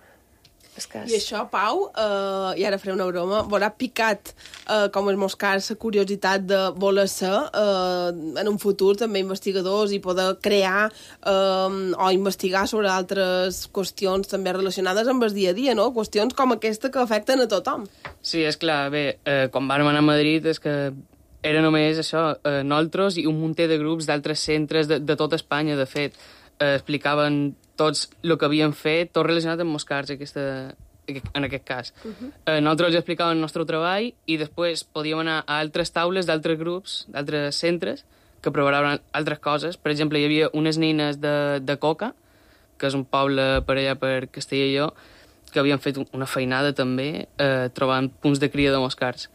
I això, Pau, eh, i ara faré una broma, veurà picat eh, com els moscars la curiositat de voler ser eh, en un futur també investigadors i poder crear eh, o investigar sobre altres qüestions també relacionades amb el dia a dia, no? Qüestions com aquesta que afecten a tothom. Sí, és clar, bé, eh, quan vam anar a Madrid és que era només això, eh, nosaltres i un munter de grups d'altres centres de, de tota Espanya, de fet, eh, explicaven tots el que havien fet, tot relacionat amb moscars, aquesta, en aquest cas. Uh -huh. eh, nosaltres els explicàvem el nostre treball i després podíem anar a altres taules d'altres grups, d'altres centres, que provaven altres coses. Per exemple, hi havia unes nines de, de Coca, que és un poble per allà per Castella i Lleó, que havien fet una feinada també, eh, trobant punts de cria de moscars.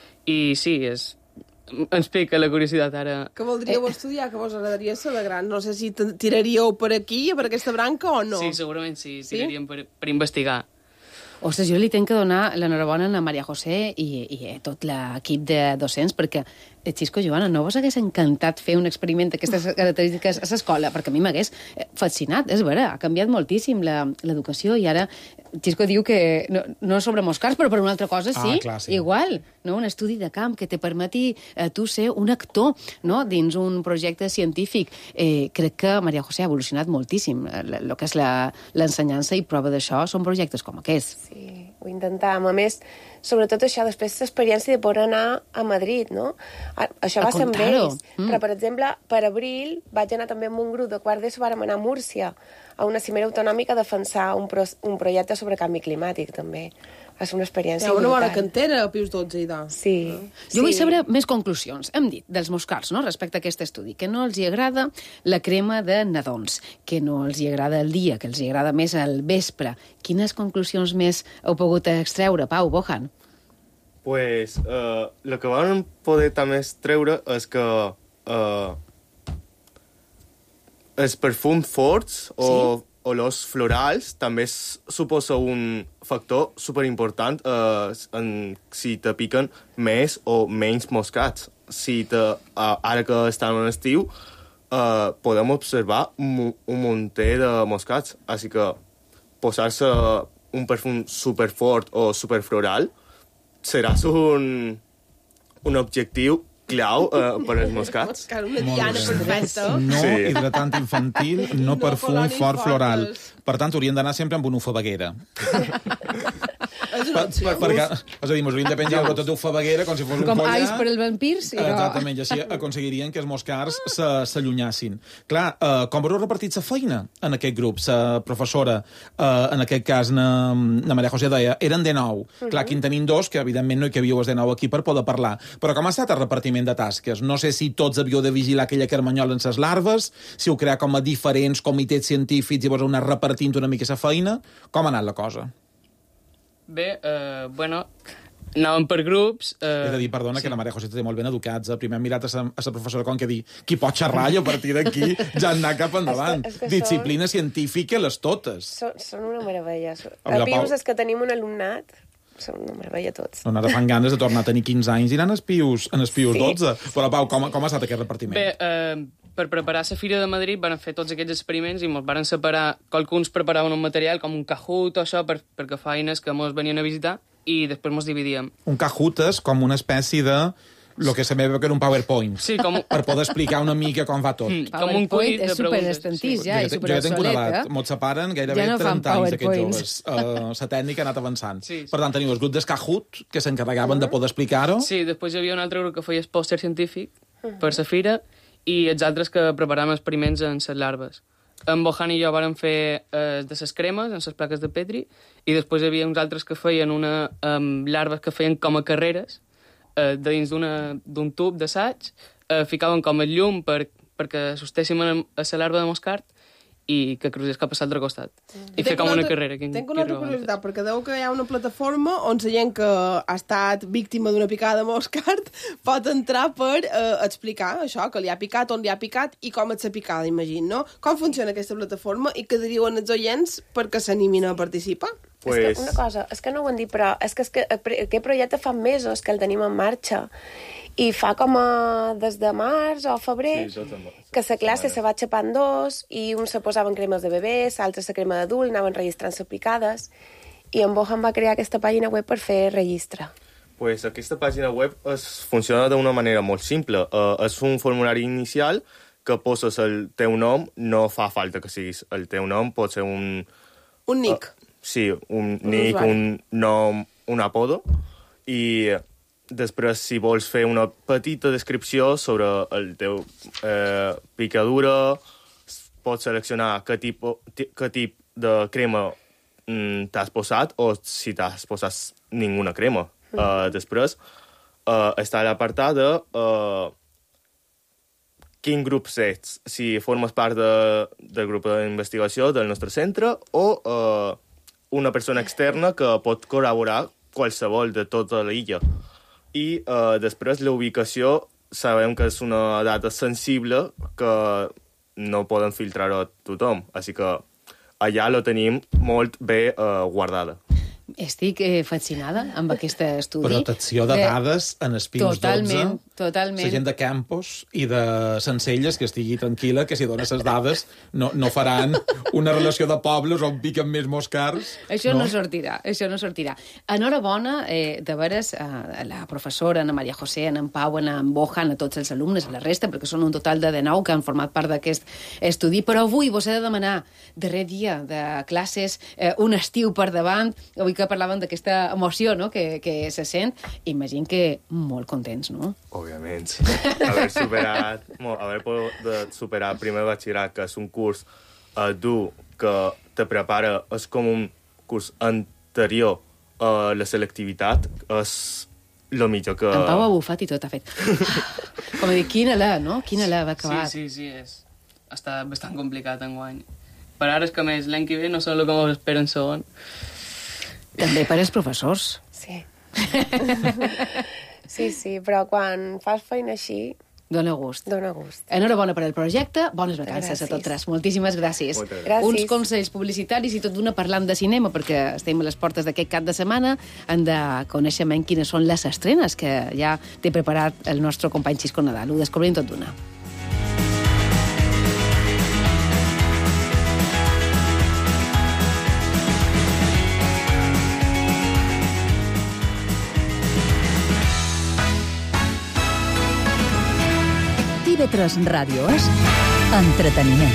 I sí, és... ens pica la curiositat ara. Que voldríeu estudiar, que vos agradaria ser de gran? No sé si tiraríeu per aquí, per aquesta branca o no. Sí, segurament sí, tiraríem per, per investigar. Ostres, jo li tenc que donar l'enhorabona a Maria José i, i a tot l'equip de docents, perquè, Xisco, Joana, no vos hagués encantat fer un experiment d'aquestes característiques a l'escola? Perquè a mi m'hagués fascinat, és vera, ha canviat moltíssim l'educació i ara Xisco diu que no, no sobre moscars, però per una altra cosa sí, ah, clar, sí. Igual, no? Un estudi de camp que te permeti eh, tu ser un actor, no?, dins un projecte científic. Eh, crec que Maria José ha evolucionat moltíssim el que és l'ensenyança i prova d'això són projectes com aquests. Sí, ho intentàvem. A més, sobretot això, després l'experiència de poder anar a Madrid, no? Això va ser amb ells. Mm. Però, per exemple, per abril vaig anar també amb un grup de quart d'ESO, vàrem anar a Múrcia, a una cimera autonòmica a defensar un, pro, un projecte sobre canvi climàtic, també. Va ser una experiència brutal. Hi ha una bona brutal. cantera a Pius dotze i tal. Sí. Jo sí. vull saber més conclusions. Hem dit dels moscars, no?, respecte a aquest estudi, que no els hi agrada la crema de nadons, que no els hi agrada el dia, que els hi agrada més el vespre. Quines conclusions més heu pogut extreure, Pau, Bohan? Pues, eh, el que vam poder també treure és que eh, els perfums forts o sí? olors florals també suposa un factor superimportant eh, en si te piquen més o menys moscats. Si te, eh, ara que estem en estiu, eh, podem observar un, un munter de moscats. Així que posar-se un perfum superfort o superfloral serà un, un objectiu clau uh, per als moscats. Una diana perfecta. No sí. hidratant infantil, no, no perfum fort floral. Per tant, haurien d'anar sempre amb una ufabaguera. És una opció. Perquè, és a dir, mos haurien de penjar un rotatiu faveguera com si fos un Com collar. ais per als vampirs. I no. Exactament, i així aconseguirien que els moscars s'allunyassin. Clar, eh, com vau repartit la feina en aquest grup? La professora, eh, en aquest cas, na, na Maria José deia, eren de nou. Uh -huh. Clar, aquí en tenim dos, que evidentment no hi cabieu els de nou aquí per poder parlar. Però com ha estat el repartiment de tasques? No sé si tots havíeu de vigilar aquella carmanyola en ses larves, si heu creat com a diferents comitès científics i vos heu anat repartint una mica la feina. Com ha anat la cosa? Bé, eh, bueno, anàvem per grups... Eh, He de dir, perdona, sí. que la Maria José té molt ben educats. Primer hem mirat a la professora com que dir qui pot xerrar i a partir d'aquí ja anar cap endavant. És que, és que Disciplina són... científica, les totes. Són, són una meravella. Amb la A Pius Pau... és que tenim un alumnat, són una meravella tots. No, ara fan ganes de tornar a tenir quinze anys i anar en espius, en espius Sí. dotze. Però, Pau, com, com ha estat aquest repartiment? Bé, eh, per preparar la Fira de Madrid van fer tots aquests experiments i ens van separar, qualcuns preparaven un material com un Kahoot o això per, perquè feines que ens venien a visitar i després ens dividíem. Un Kahoot és com una espècie de... lo que se me veu que era un PowerPoint. Sí, com... Per poder explicar una mica com va tot. Mm, com un quiz és superestantís, ja, i jo, jo ja tinc una superobsolet, edat. eh? Mos separen gairebé Ja no fan trenta anys aquests PowerPoints. joves. Uh, la tècnica ha anat avançant. Sí, sí. Per tant, teniu el grup d'Escajut, que s'encarregaven de poder explicar-ho. Sí, després hi havia un altre grup que feia el pòster científic per la fira i els altres que preparàvem experiments en les larves. En Bohan i jo vàrem fer eh, de les cremes, en les plaques de Petri, i després hi havia uns altres que feien una, um, larves que feien com a carreres, eh, dins d'un tub d'assaig, eh, ficaven com el llum per, perquè sostéssim a la larva de moscart i que crucés cap a l'altre costat. Mm. I fer com una, una carrera. Quin, Tinc una altra curiositat, perquè deu que hi ha una plataforma on la gent que ha estat víctima d'una picada de moscart pot entrar per eh, explicar això, que li ha picat, on li ha picat i com és la picada, imagino, no? Com funciona aquesta plataforma i què diuen els oients perquè s'animin a participar? Pues... És que una cosa, és que no ho han dit, però és que, és que aquest projecte fa mesos que el tenim en marxa i fa com a des de març o febrer sí, que la classe se va xapant dos i uns se posaven cremes de bebès, altres la crema d'adult, anaven registrant-se picades i en Bohan va crear aquesta pàgina web per fer registre. Pues aquesta pàgina web es funciona d'una manera molt simple. Uh, és un formulari inicial que poses el teu nom, no fa falta que siguis el teu nom, pot ser un... Un nick. Uh, sí, un, un nick, usuari. un nom, un apodo, i després, si vols fer una petita descripció sobre el teu eh, picadura, pots seleccionar què tipus, què tip de crema mm, t'has posat o si t'has posat ninguna crema. Mm. Uh, després uh, està l'apartat de uh, quin grup ets, si formes part de, del grup d'investigació del nostre centre o uh, una persona externa que pot col·laborar qualsevol de tota l'illa. I uh, després la ubicació sabem que és una data sensible que no poden filtrar-ho tothom, així que allà la tenim molt bé uh, guardada. Estic eh, fascinada amb aquest estudi. Protecció de dades en espius totalment, dotze. Totalment, La gent de Campos i de Sencelles, que estigui tranquil·la, que si dona les dades no, no faran una relació de pobles on piquen més moscars. Això no, no sortirà, això no sortirà. Enhorabona, eh, de veres, a la professora, a Maria José, a en Pau, a en Bohan, a tots els alumnes, a la resta, perquè són un total de nou que han format part d'aquest estudi. Però avui vos he de demanar, darrer dia de classes, eh, un estiu per davant, avui que parlàvem d'aquesta emoció, no?, que, que se sent, imagino que molt contents, no? Òbviament. Haver superat, haver pogut superar primer batxillerat, que és un curs uh, dur, que te prepara, és com un curs anterior a la selectivitat, és el millor que... En Pau ha bufat i tot ha fet. Com a dir, quina la, no? Quina la va acabar. Sí, sí, sí, és... està bastant complicat enguany. Per ara és que més l'any que ve no sé el que m'ho espera en segon. També per als professors. Sí. Sí, sí, però quan fas feina així... Dóna gust. Dóna gust. Enhorabona per al projecte, bones vacances gràcies. a tots tres. Moltíssimes gràcies. gràcies. Uns consells publicitaris i tot d'una parlant de cinema, perquè estem a les portes d'aquest cap de setmana, hem de conèixer menys quines són les estrenes que ja té preparat el nostre company Xisco Nadal. Ho descobrim tot d'una. T V tres Ràdio és entreteniment.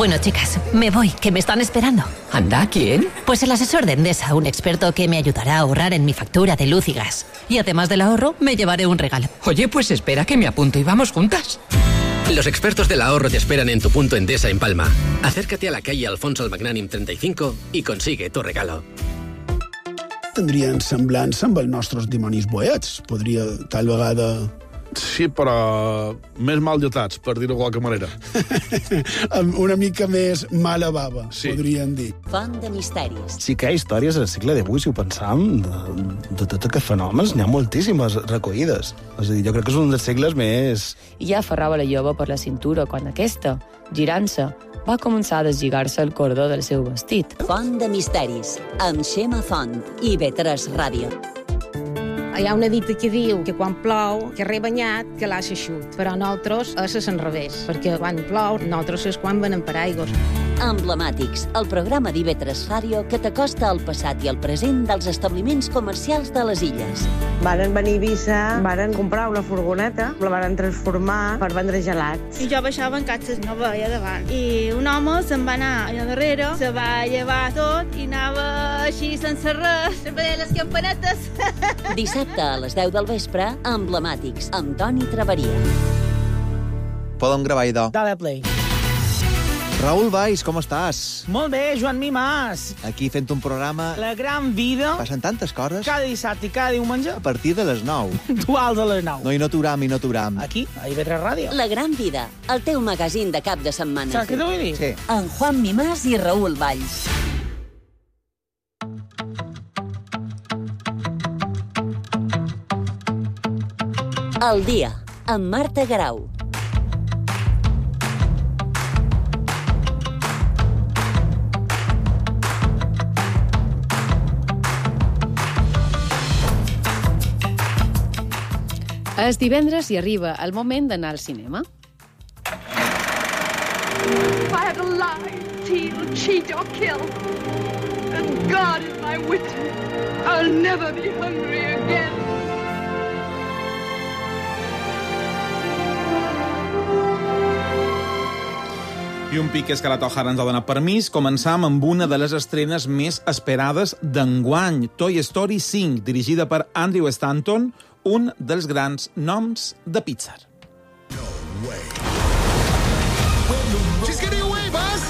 Bueno, chicas, me voy, que me están esperando. ¿Anda? ¿Quién? Pues el asesor de Endesa, un experto que me ayudará a ahorrar en mi factura de luz y gas. Y además del ahorro, me llevaré un regalo. Oye, pues espera que me apunto y vamos juntas. Los expertos del ahorro te esperan en tu punto Endesa en Palma. Acércate a la calle Alfonso el Magnànim treinta y cinco y consigue tu regalo. Tindrien semblança amb els nostres dimonis boets. Podria, tal vegada... Sí, però més mal dotats, per dir-ho de qualque manera. Amb una mica més mala bava, sí. Podríem dir. Font de misteris. Sí que hi ha històries al segle divuit, si ho pensam, de, de tot aquests fenòmens, n'hi ha moltíssimes recollides. És a dir, jo crec que és un dels segles més... I ja aferrava la jove per la cintura quan aquesta, girant-se, va començar a deslligar-se el cordó del seu vestit. Font de misteris, amb Xema Font i B tres Ràdio. Hi ha una dita que diu que quan plou, que rebanyat, que l'ha eixut. Però nosaltres és a l'enrevés, perquè quan plou, nosaltres és quan venen per aigües. Emblemàtics, el programa d'I V tres Ràdio que t'acosta al passat i al present dels establiments comercials de les illes. Varen venir a Eivissa, varen comprar una furgoneta, la varen transformar per vendre gelats. I jo baixava en catxes, no veia davant. I un home se'n va anar allà darrere, se va llevar tot i anava així sense res, sempre deia les campanetes. Dissabte a les deu del vespre, Emblemàtics, amb Toni Traveria. Podem gravar, idò. Dale play. Raül Valls, com estàs? Molt bé, Joan Mimàs. Aquí fent un programa... La gran vida. Passen tantes coses. Cada dissabte i cada diumenge. A partir de les nou. Duals a les nou. No, i no t'uram, i no t'uram. Aquí, a I V tres Ràdio. La gran vida, el teu magazín de cap de setmana. Saps què t'ho vull dir? Sí. En Juan Mimàs i Raül Valls. El dia, amb Marta Garau. És divendres i arriba el moment d'anar al cinema. If I had to lie, steal, cheat or kill, then God is my witness, I'll never be hungry again. I un pic és que la Tojar ens ha donat permís. Començam amb una de les estrenes més esperades d'enguany, Toy Story cinc, dirigida per Andrew Stanton, un dels grans noms de Pixar. She's getting away, boss!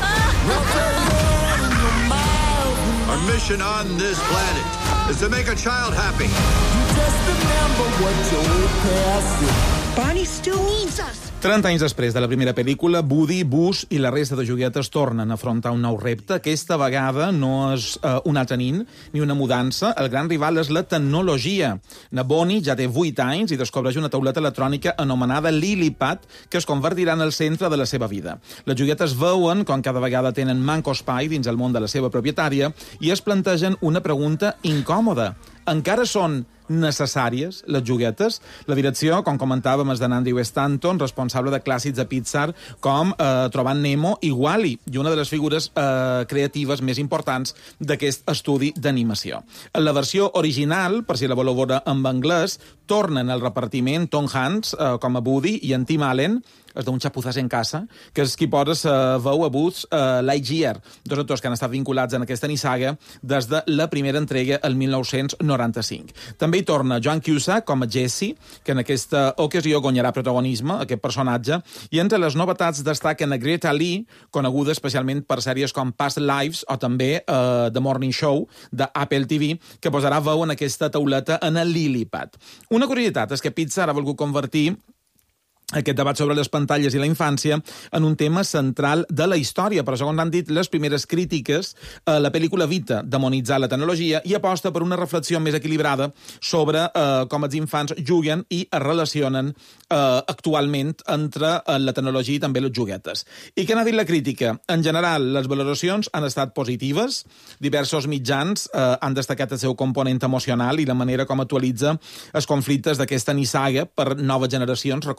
Our mission on this planet is to make a child happy. Just remember what your past is. Barney still needs us. trenta anys després de la primera pel·lícula, Woody, Buzz i la resta de joguetes tornen a afrontar un nou repte. Aquesta vegada no és uh, un altre nin ni una mudança. El gran rival és la tecnologia. Na Bonnie ja té vuit anys i descobreix una tauleta electrònica anomenada Lillipad que es convertirà en el centre de la seva vida. Les joguetes veuen com cada vegada tenen manco espai dins el món de la seva propietària i es plantegen una pregunta incòmoda. Encara són necessàries, les joguetes? La direcció, com comentàvem, és d'en Andrew Stanton, responsable de clàssics de Pixar com eh, Trobant Nemo i Wall-E, i una de les figures eh, creatives més importants d'aquest estudi d'animació. En la versió original, per si la voleu veure en anglès, tornen al repartiment Tom Hanks eh, com a Woody i en Tim Allen, és d'un xapuzàs en casa, que és qui posa uh, veu a Buzz uh, Lightyear, dos actors que han estat vinculats en aquesta nissaga des de la primera entrega el mil nou-cents noranta-cinc. També hi torna John Cusack com a Jesse, que en aquesta ocasió guanyarà protagonisme, aquest personatge, i entre les novetats destaquen a Greta Lee, coneguda especialment per sèries com Past Lives o també uh, The Morning Show de Apple T V, que posarà veu en aquesta tauleta en el Lillipad. Una curiositat és que Pixar ha volgut convertir aquest debat sobre les pantalles i la infància en un tema central de la història, però segons han dit les primeres crítiques, eh, la pel·lícula evita demonitzar la tecnologia i aposta per una reflexió més equilibrada sobre eh, com els infants juguen i es relacionen eh, actualment entre eh, la tecnologia i també les juguetes. I què n'ha dit la crítica? En general, les valoracions han estat positives, diversos mitjans eh, han destacat el seu component emocional i la manera com actualitza els conflictes d'aquesta nissaga per noves generacions, recordem,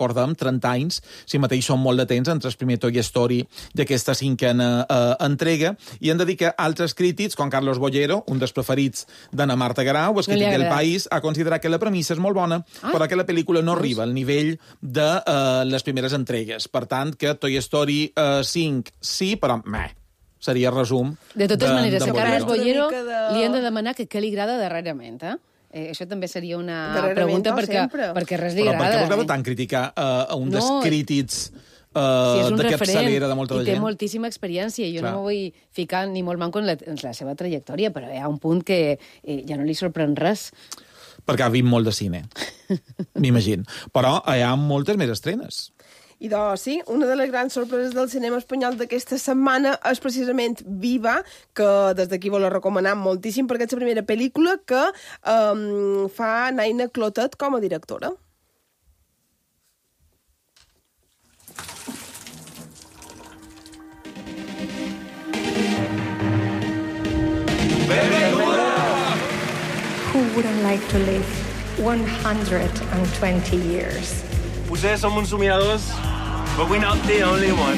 trenta anys, si mateix són molt de temps entre el primer Toy Story i aquesta cinquena eh, entrega, i hem de dir que altres crítics, com Carlos Bollero, un dels preferits d'Anna Marta Garau, el crític del País, ha considerat que la premissa és molt bona, ah. però que la pel·lícula no arriba al nivell de eh, les primeres entregues. Per tant, que Toy Story eh, cinc sí, però meh. Seria resum de totes de, maneres, de a Carles Bollero de... li hem de demanar que què li agrada darrerament, eh? Eh, això també seria una darrerament, pregunta no, perquè, perquè res li però agrada. Però per què vos agrada eh? tant criticar uh, a un no, dels crítics uh, sí, de capçalera de molta i de gent? té moltíssima experiència. Jo Clar. no vull ficar ni molt manco en la, en la seva trajectòria, però hi ha un punt que eh, ja no li sorprèn res. Perquè ha vist molt de cine, m'imagino. Però hi ha moltes més estrenes. I doncs, sí, una de les grans sorpreses del cinema espanyol d'aquesta setmana és precisament Viva, que des d'aquí vol recomanar moltíssim, perquè és la primera pel·lícula que um, fa Naina Clotet com a directora. Who wouldn't like to live one hundred twenty years? Potser som uns somiadors, but we're not the only one.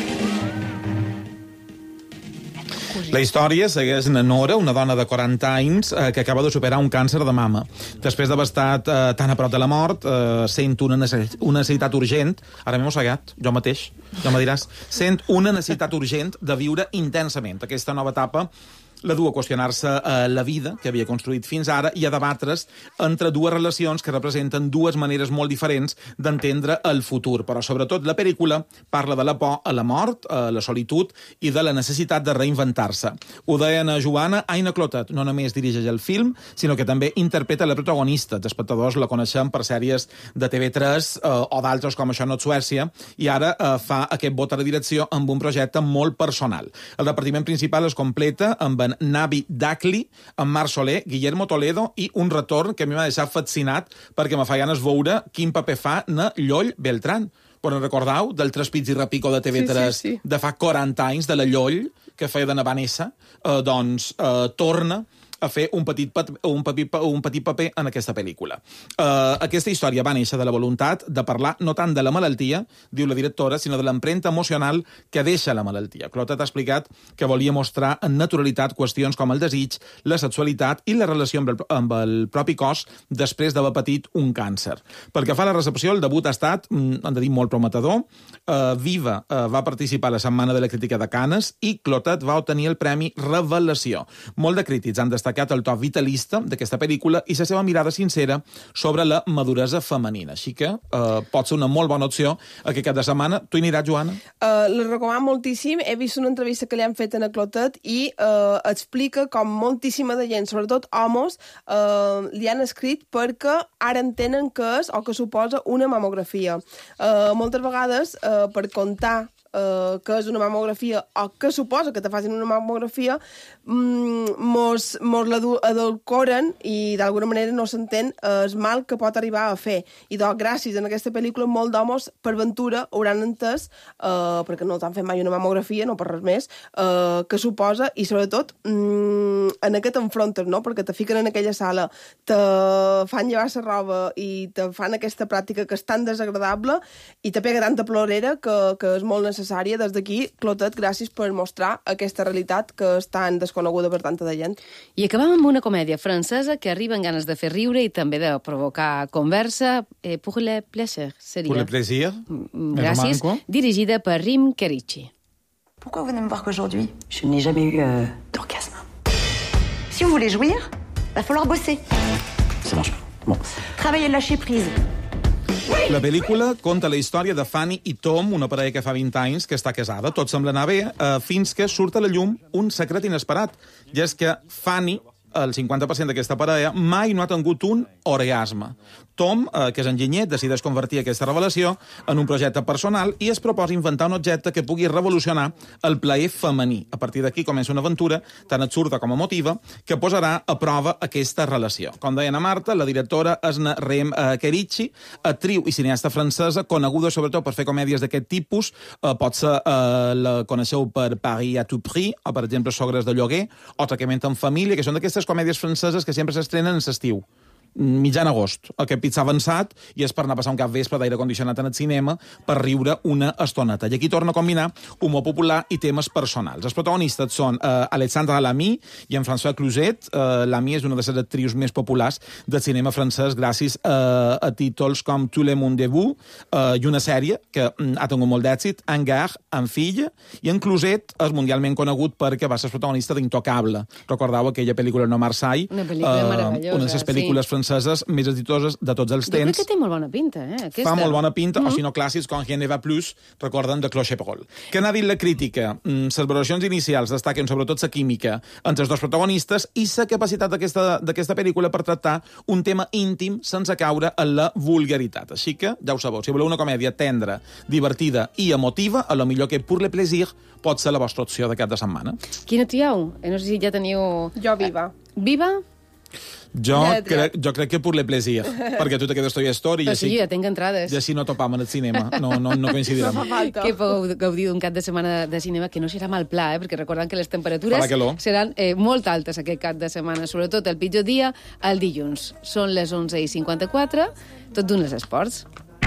La història segueix na Nora, una dona de quaranta anys eh, que acaba de superar un càncer de mama. Després d'haver estat eh, tan a prop de la mort, eh, sent una, necess una necessitat urgent, ara m'he mossegat, jo mateix, ja me diràs, sent una necessitat urgent de viure intensament. Aquesta nova etapa la du a qüestionar-se eh, la vida que havia construït fins ara i a debatre's entre dues relacions que representen dues maneres molt diferents d'entendre el futur. Però, sobretot, la pel·lícula parla de la por a la mort, a la solitud i de la necessitat de reinventar-se. Ho deia a Joana, Aina Clotet no només dirigeix el film, sinó que també interpreta la protagonista. Els espectadors la coneixem per sèries de T V tres eh, o d'altres com Això no és Suècia, i ara eh, fa aquest vot a la direcció amb un projecte molt personal. El repartiment principal es completa amb en Navi Dacli, en Marc Soler, Guillermo Toledo i un retorn que a mi m'ha deixat fascinat perquè me fa ganes veure quin paper fa na Lloll Beltrán. Però recordeu del Trespits i Repico de T V tres sí, sí, sí. de fa quaranta anys, de la Lloll, que feia de na Vanessa, eh, doncs eh, torna a fer un petit, un, paper, un petit paper en aquesta pel·lícula. Uh, aquesta història va néixer de la voluntat de parlar no tant de la malaltia, diu la directora, sinó de l'empremta emocional que deixa la malaltia. Clotet ha explicat que volia mostrar en naturalitat qüestions com el desig, la sexualitat i la relació amb el, amb el propi cos després d'haver patit un càncer. Pel que fa a la recepció, el debut ha estat, han de dir, molt prometedor. Uh, Viva uh, va participar a la Setmana de la Crítica de Canes i Clotet va obtenir el Premi Revelació. Molt de crítics han destacat el to vitalista d'aquesta pel·lícula i la seva mirada sincera sobre la maduresa femenina. Així que eh, pot ser una molt bona opció aquest cap de setmana. Tu hi aniràs, Joana? Uh, la recomano moltíssim. He vist una entrevista que li han fet a Clotet i uh, explica com moltíssima de gent, sobretot homes, uh, li han escrit perquè ara entenen què és o què suposa una mamografia. Uh, moltes vegades, uh, per contar Uh, que és una mamografia o que suposa que te facin una mamografia, mm, mos, mos l'adulcoren i d'alguna manera no s'entén uh, el mal que pot arribar a fer. I doncs, gràcies a aquesta pel·lícula, molt d'homes per ventura hauran entès, uh, perquè no t'han fet mai una mamografia, no per res més, uh, que suposa, i sobretot mm, en aquest enfrontes, no? Perquè te fiquen en aquella sala, te fan llevar la roba i te fan aquesta pràctica que és tan desagradable i te pega tanta plorera que, que és molt necessari necessària. Des d'aquí, Clotet, gràcies per mostrar aquesta realitat que és tan desconeguda per tanta de gent. I acabam amb una comèdia francesa que arriba amb ganes de fer riure i també de provocar conversa. Eh, pour le plaisir, seria. Pour le plaisir. Gràcies. Dirigida per Rim Kerici. Pourquoi vous venez me voir qu'aujourd'hui? Je n'ai jamais eu euh, d'orgasme. Si vous voulez jouir, va falloir bosser. Ça marche pas. Bon. Travailler, lâcher prise. La pel·lícula conta la història de Fanny i Tom, una parella que fa vint anys que està casada. Tot sembla anar bé, eh, fins que surt a la llum un secret inesperat. I és que Fanny, el cinquanta per cent d'aquesta parella, mai no ha tingut un orgasme. Tom, eh, que és enginyer, decideix convertir aquesta revelació en un projecte personal i es proposa inventar un objecte que pugui revolucionar el plaer femení. A partir d'aquí comença una aventura tan absurda com emotiva que posarà a prova aquesta relació. Com deia na Marta, la directora és na Rem eh, Kerici, actriu i cineasta francesa, coneguda sobretot per fer comèdies d'aquest tipus. Eh, pot ser, eh, la coneixeu per Paris à tout prix, o per exemple Sogres de lloguer, o Tracament en família, que són d'aquestes comèdies franceses que sempre s'estrenen en l'estiu. mitjan agost. Aquest pit s'ha avançat i és per anar a passar un cap vespre d'aire condicionat en el cinema per riure una estoneta. I aquí torna a combinar humor popular i temes personals. Els protagonistes són eh, Alexandra Lamy i en François Cluzet. Eh, Lamy és una de les actrius més populars del cinema francès gràcies eh, a títols com Tout le monde de vous eh, i una sèrie que mm, ha tingut molt d'èxit, En Gare, En Fille, i en Cluzet és mundialment conegut perquè va ser protagonista d'Intocable. Recordeu aquella pel·lícula No Marseille? Una pel·lícula eh, meravellosa, una de les pel·lícules sí. franceses més exitoses de tots els Jo temps. crec que té molt bona pinta, eh? Aquesta. Fa molt bona pinta, Mm-hmm. o si no clàssics com Rien ne va plus, recorden de Cloche-Perol. Què n'ha dit la crítica? Mm, les valoracions inicials destaquen sobretot la química entre els dos protagonistes i la capacitat d'aquesta pel·lícula per tractar un tema íntim sense caure en la vulgaritat. Així que, ja ho sabeu, si voleu una comèdia tendra, divertida i emotiva, a lo millor que Pour le plaisir pot ser la vostra opció de cap de setmana. Quina trieu? Eh, no sé si ja teniu... Jo, Viva. Viva? Jo, Ja, crec, jo crec que Pour le plaisir, perquè tu te quedes Toy Story i Però així, sí, ja tinc entrades. i així no topam en el cinema, no, no, no coincidirem. No fa falta. Que podeu gaudir d'un cap de setmana de cinema que no serà mal pla, eh? Perquè recordant que les temperatures Farà calor. seran eh, molt altes aquest cap de setmana, sobretot el pitjor dia, el dilluns. Són les onze i cinquanta-quatre, tot d'un les esports.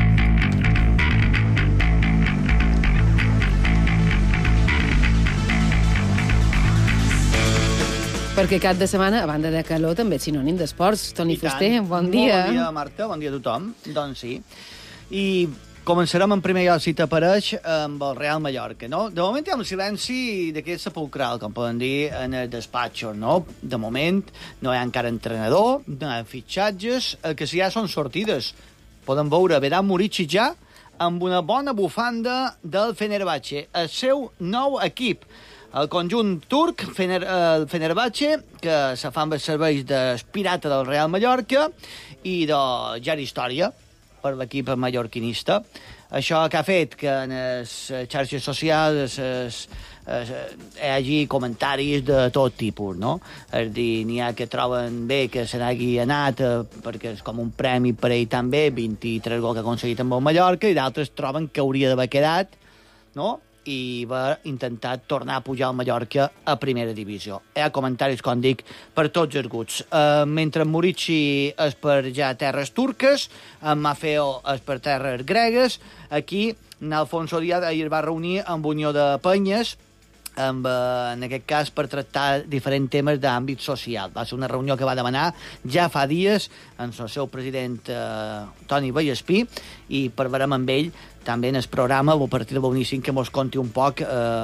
Perquè cap de setmana, a banda de calor, també és sinònim d'esports. Toni Fuster, bon dia. Bon dia, Marta, bon dia a tothom. Doncs sí. I començarem en primer lloc, si t'apareix, amb el Real Mallorca, no? De moment hi ha un silenci d'aquest sepulcral, com poden dir, en el despatxo, no? De moment no hi ha encara entrenador, no hi ha fitxatges, el que sí hi ha són sortides. Podem veure Vedat Murici ja amb una bona bufanda del Fenerbahçe, el seu nou equip. El conjunt turc, Fener, el Fenerbahçe, que se fa amb els serveis d'espirata del Real Mallorca i de ja història per l'equip mallorquinista. Això que ha fet que en les xarxes socials es, es, hi hagi comentaris de tot tipus, no? És dir, n'hi ha que troben bé que se n'hagi anat eh, perquè és com un premi per ell també, vint-i-tres gols que ha aconseguit amb el Mallorca, i d'altres troben que hauria d'haver quedat, no?, i va intentar tornar a pujar al Mallorca a primera divisió. Hi ha comentaris, com dic, per tots els gusts. Uh, mentre Murici és per ja terres turques, en Maffeo és per terres gregues, aquí en Alfonso Díaz ahir va reunir amb Unió de Penyes, amb, eh, en aquest cas per tractar diferents temes d'àmbit social. Va ser una reunió que va demanar ja fa dies amb el seu president eh, Toni Vallespí, i parlarem amb ell també en el programa a partir del cinc que mos conti un poc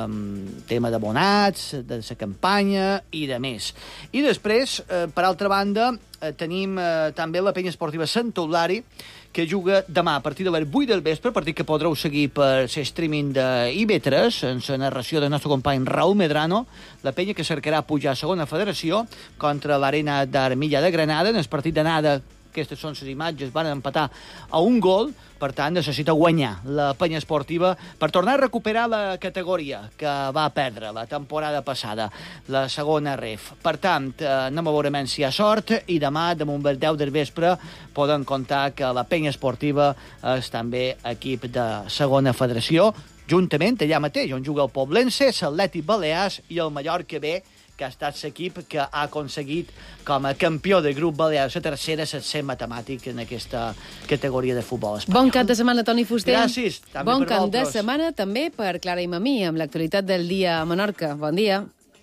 eh, tema d'abonats, de la campanya i de més. I després, eh, per altra banda, eh, tenim eh, també la penya esportiva Sant Eulari, que juga demà a partir de les vuit del vespre, partit que podreu seguir per ser streaming de I V tres, en la narració del nostre company Raúl Medrano, la penya que cercarà pujar a segona federació contra l'Arena d'Armilla de Granada. En el partit d'anada, aquestes són les imatges, van empatar a un gol, per tant necessita guanyar la penya esportiva per tornar a recuperar la categoria que va perdre la temporada passada, la segona ref. Per tant, eh, anem a veure si hi ha sort, i demà, damunt les deu del vespre, poden comptar que la penya esportiva és també equip de segona federació, juntament allà mateix, on juga el Poblense, l'Atlètic Balears i el Mallorca B, que ha estat l'equip que ha aconseguit com a campió del grup balear la tercera setze matemàtic en aquesta categoria de futbol espanyol. Bon cap de setmana, Toni Fuster. Gràcies. Bon cap de setmana també per Clara i Mamí, amb l'actualitat del dia a Menorca. Bon dia.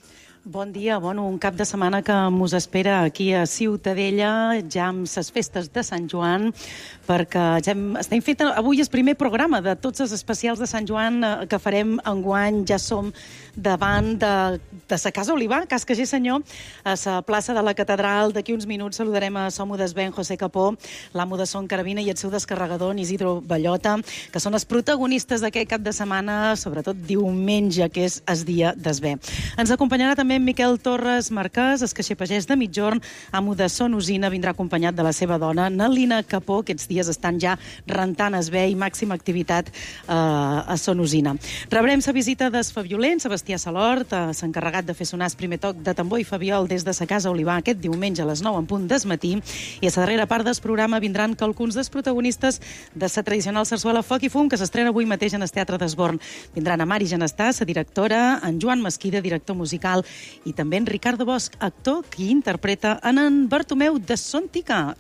Bon dia, bueno, un cap de setmana que mos espera aquí a Ciutadella, ja amb les festes de Sant Joan, perquè ja hem, estem fent avui el primer programa de tots els especials de Sant Joan eh, que farem enguany. Ja som davant de, de sa Casa Olivar, Cas Cager Senyor, a la plaça de la Catedral. D'aquí uns minuts saludarem a Somo d'Esben, José Capó, l'amo de Son Carabina, i el seu descarregador, Isidro Ballota, que són els protagonistes d'aquest cap de setmana, sobretot diumenge, que és el dia d'Esben. Ens acompanyarà també Miquel Torres Marquès, el caixer pagès de Mitjorn, amo de Son Usina, vindrà acompanyat de la seva dona, Nalina Capó. Aquests dies estan ja rentant es bé i màxima activitat eh, a Son Usina. Rebrem la visita del Fabiolent, Sebastià Salort, eh, s'ha encarregat de fer sonar el primer toc de tambor i fabiol des de sa Casa Olivar aquest diumenge a les nou en punt des matí, i a la darrera part del programa vindran alguns dels protagonistes de la tradicional sarsuela Foc i Fum, que s'estrena avui mateix en el Teatre d'Esborn. Vindran a Mari Genestà, la directora, en Joan Mesquida, director musical, i també en Ricardo Bosch, actor, qui interpreta en en Bartomeu de Son Tica.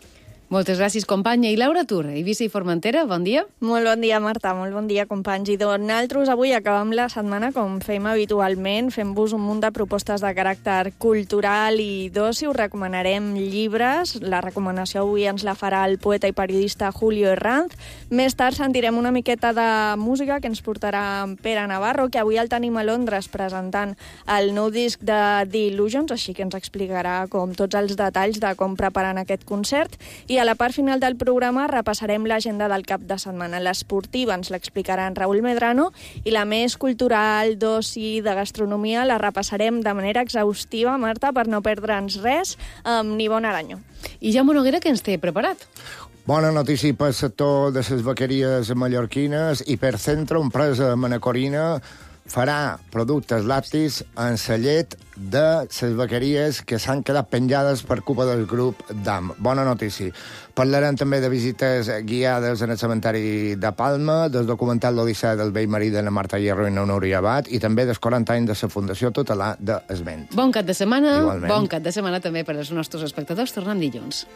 Moltes gràcies, companya. I Laura Tur, Eivissa i Formentera, bon dia. Molt bon dia, Marta, molt bon dia, companys. I doncs nosaltres avui acabem la setmana com fem habitualment, fent-vos un munt de propostes de caràcter cultural i d'oci. Us recomanarem llibres. La recomanació avui ens la farà el poeta i periodista Julio Herranz. Més tard sentirem una miqueta de música que ens portarà Pere Navarro, que avui el tenim a Londres presentant el nou disc de The Illusions, així que ens explicarà com tots els detalls de com preparen aquest concert. I a la part final del programa repassarem l'agenda del cap de setmana. L'esportiva ens l'explicarà en Raül Medrano i la més cultural, d'oci, de gastronomia la repassarem de manera exhaustiva, Marta, per no perdre'ns res, amb Nivona Aranyo. I Jaume Noguera, què ens té preparat? Bona notícia pel sector de les vaqueries mallorquines. Hipercentro, empresa manacorina, farà productes lactis en la llet de les vaqueries que s'han quedat penjades per culpa del grup D A M. Bona notícia. Parlarem també de visites guiades en el cementeri de Palma, del documental L'Odissea del vell marí de la Marta Hierro i la Núria Abad, i també dels quaranta anys de la Fundació Tutelà d'Esment. Bon cap de setmana. Igualment. Bon cap de setmana també per als nostres espectadors. Tornem dilluns.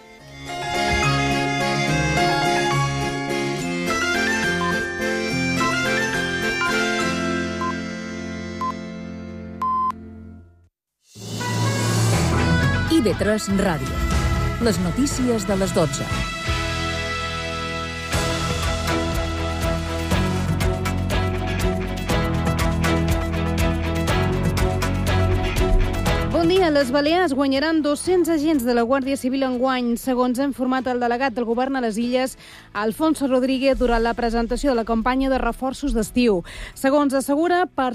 I V tres Ràdio. Les notícies de les dotze. Bon dia. Les Balears guanyaran dos-cents agents de la Guàrdia Civil enguany, segons ha informat el delegat del govern a les Illes, Alfonso Rodríguez, durant la presentació de la campanya de reforços d'estiu. Segons assegura, per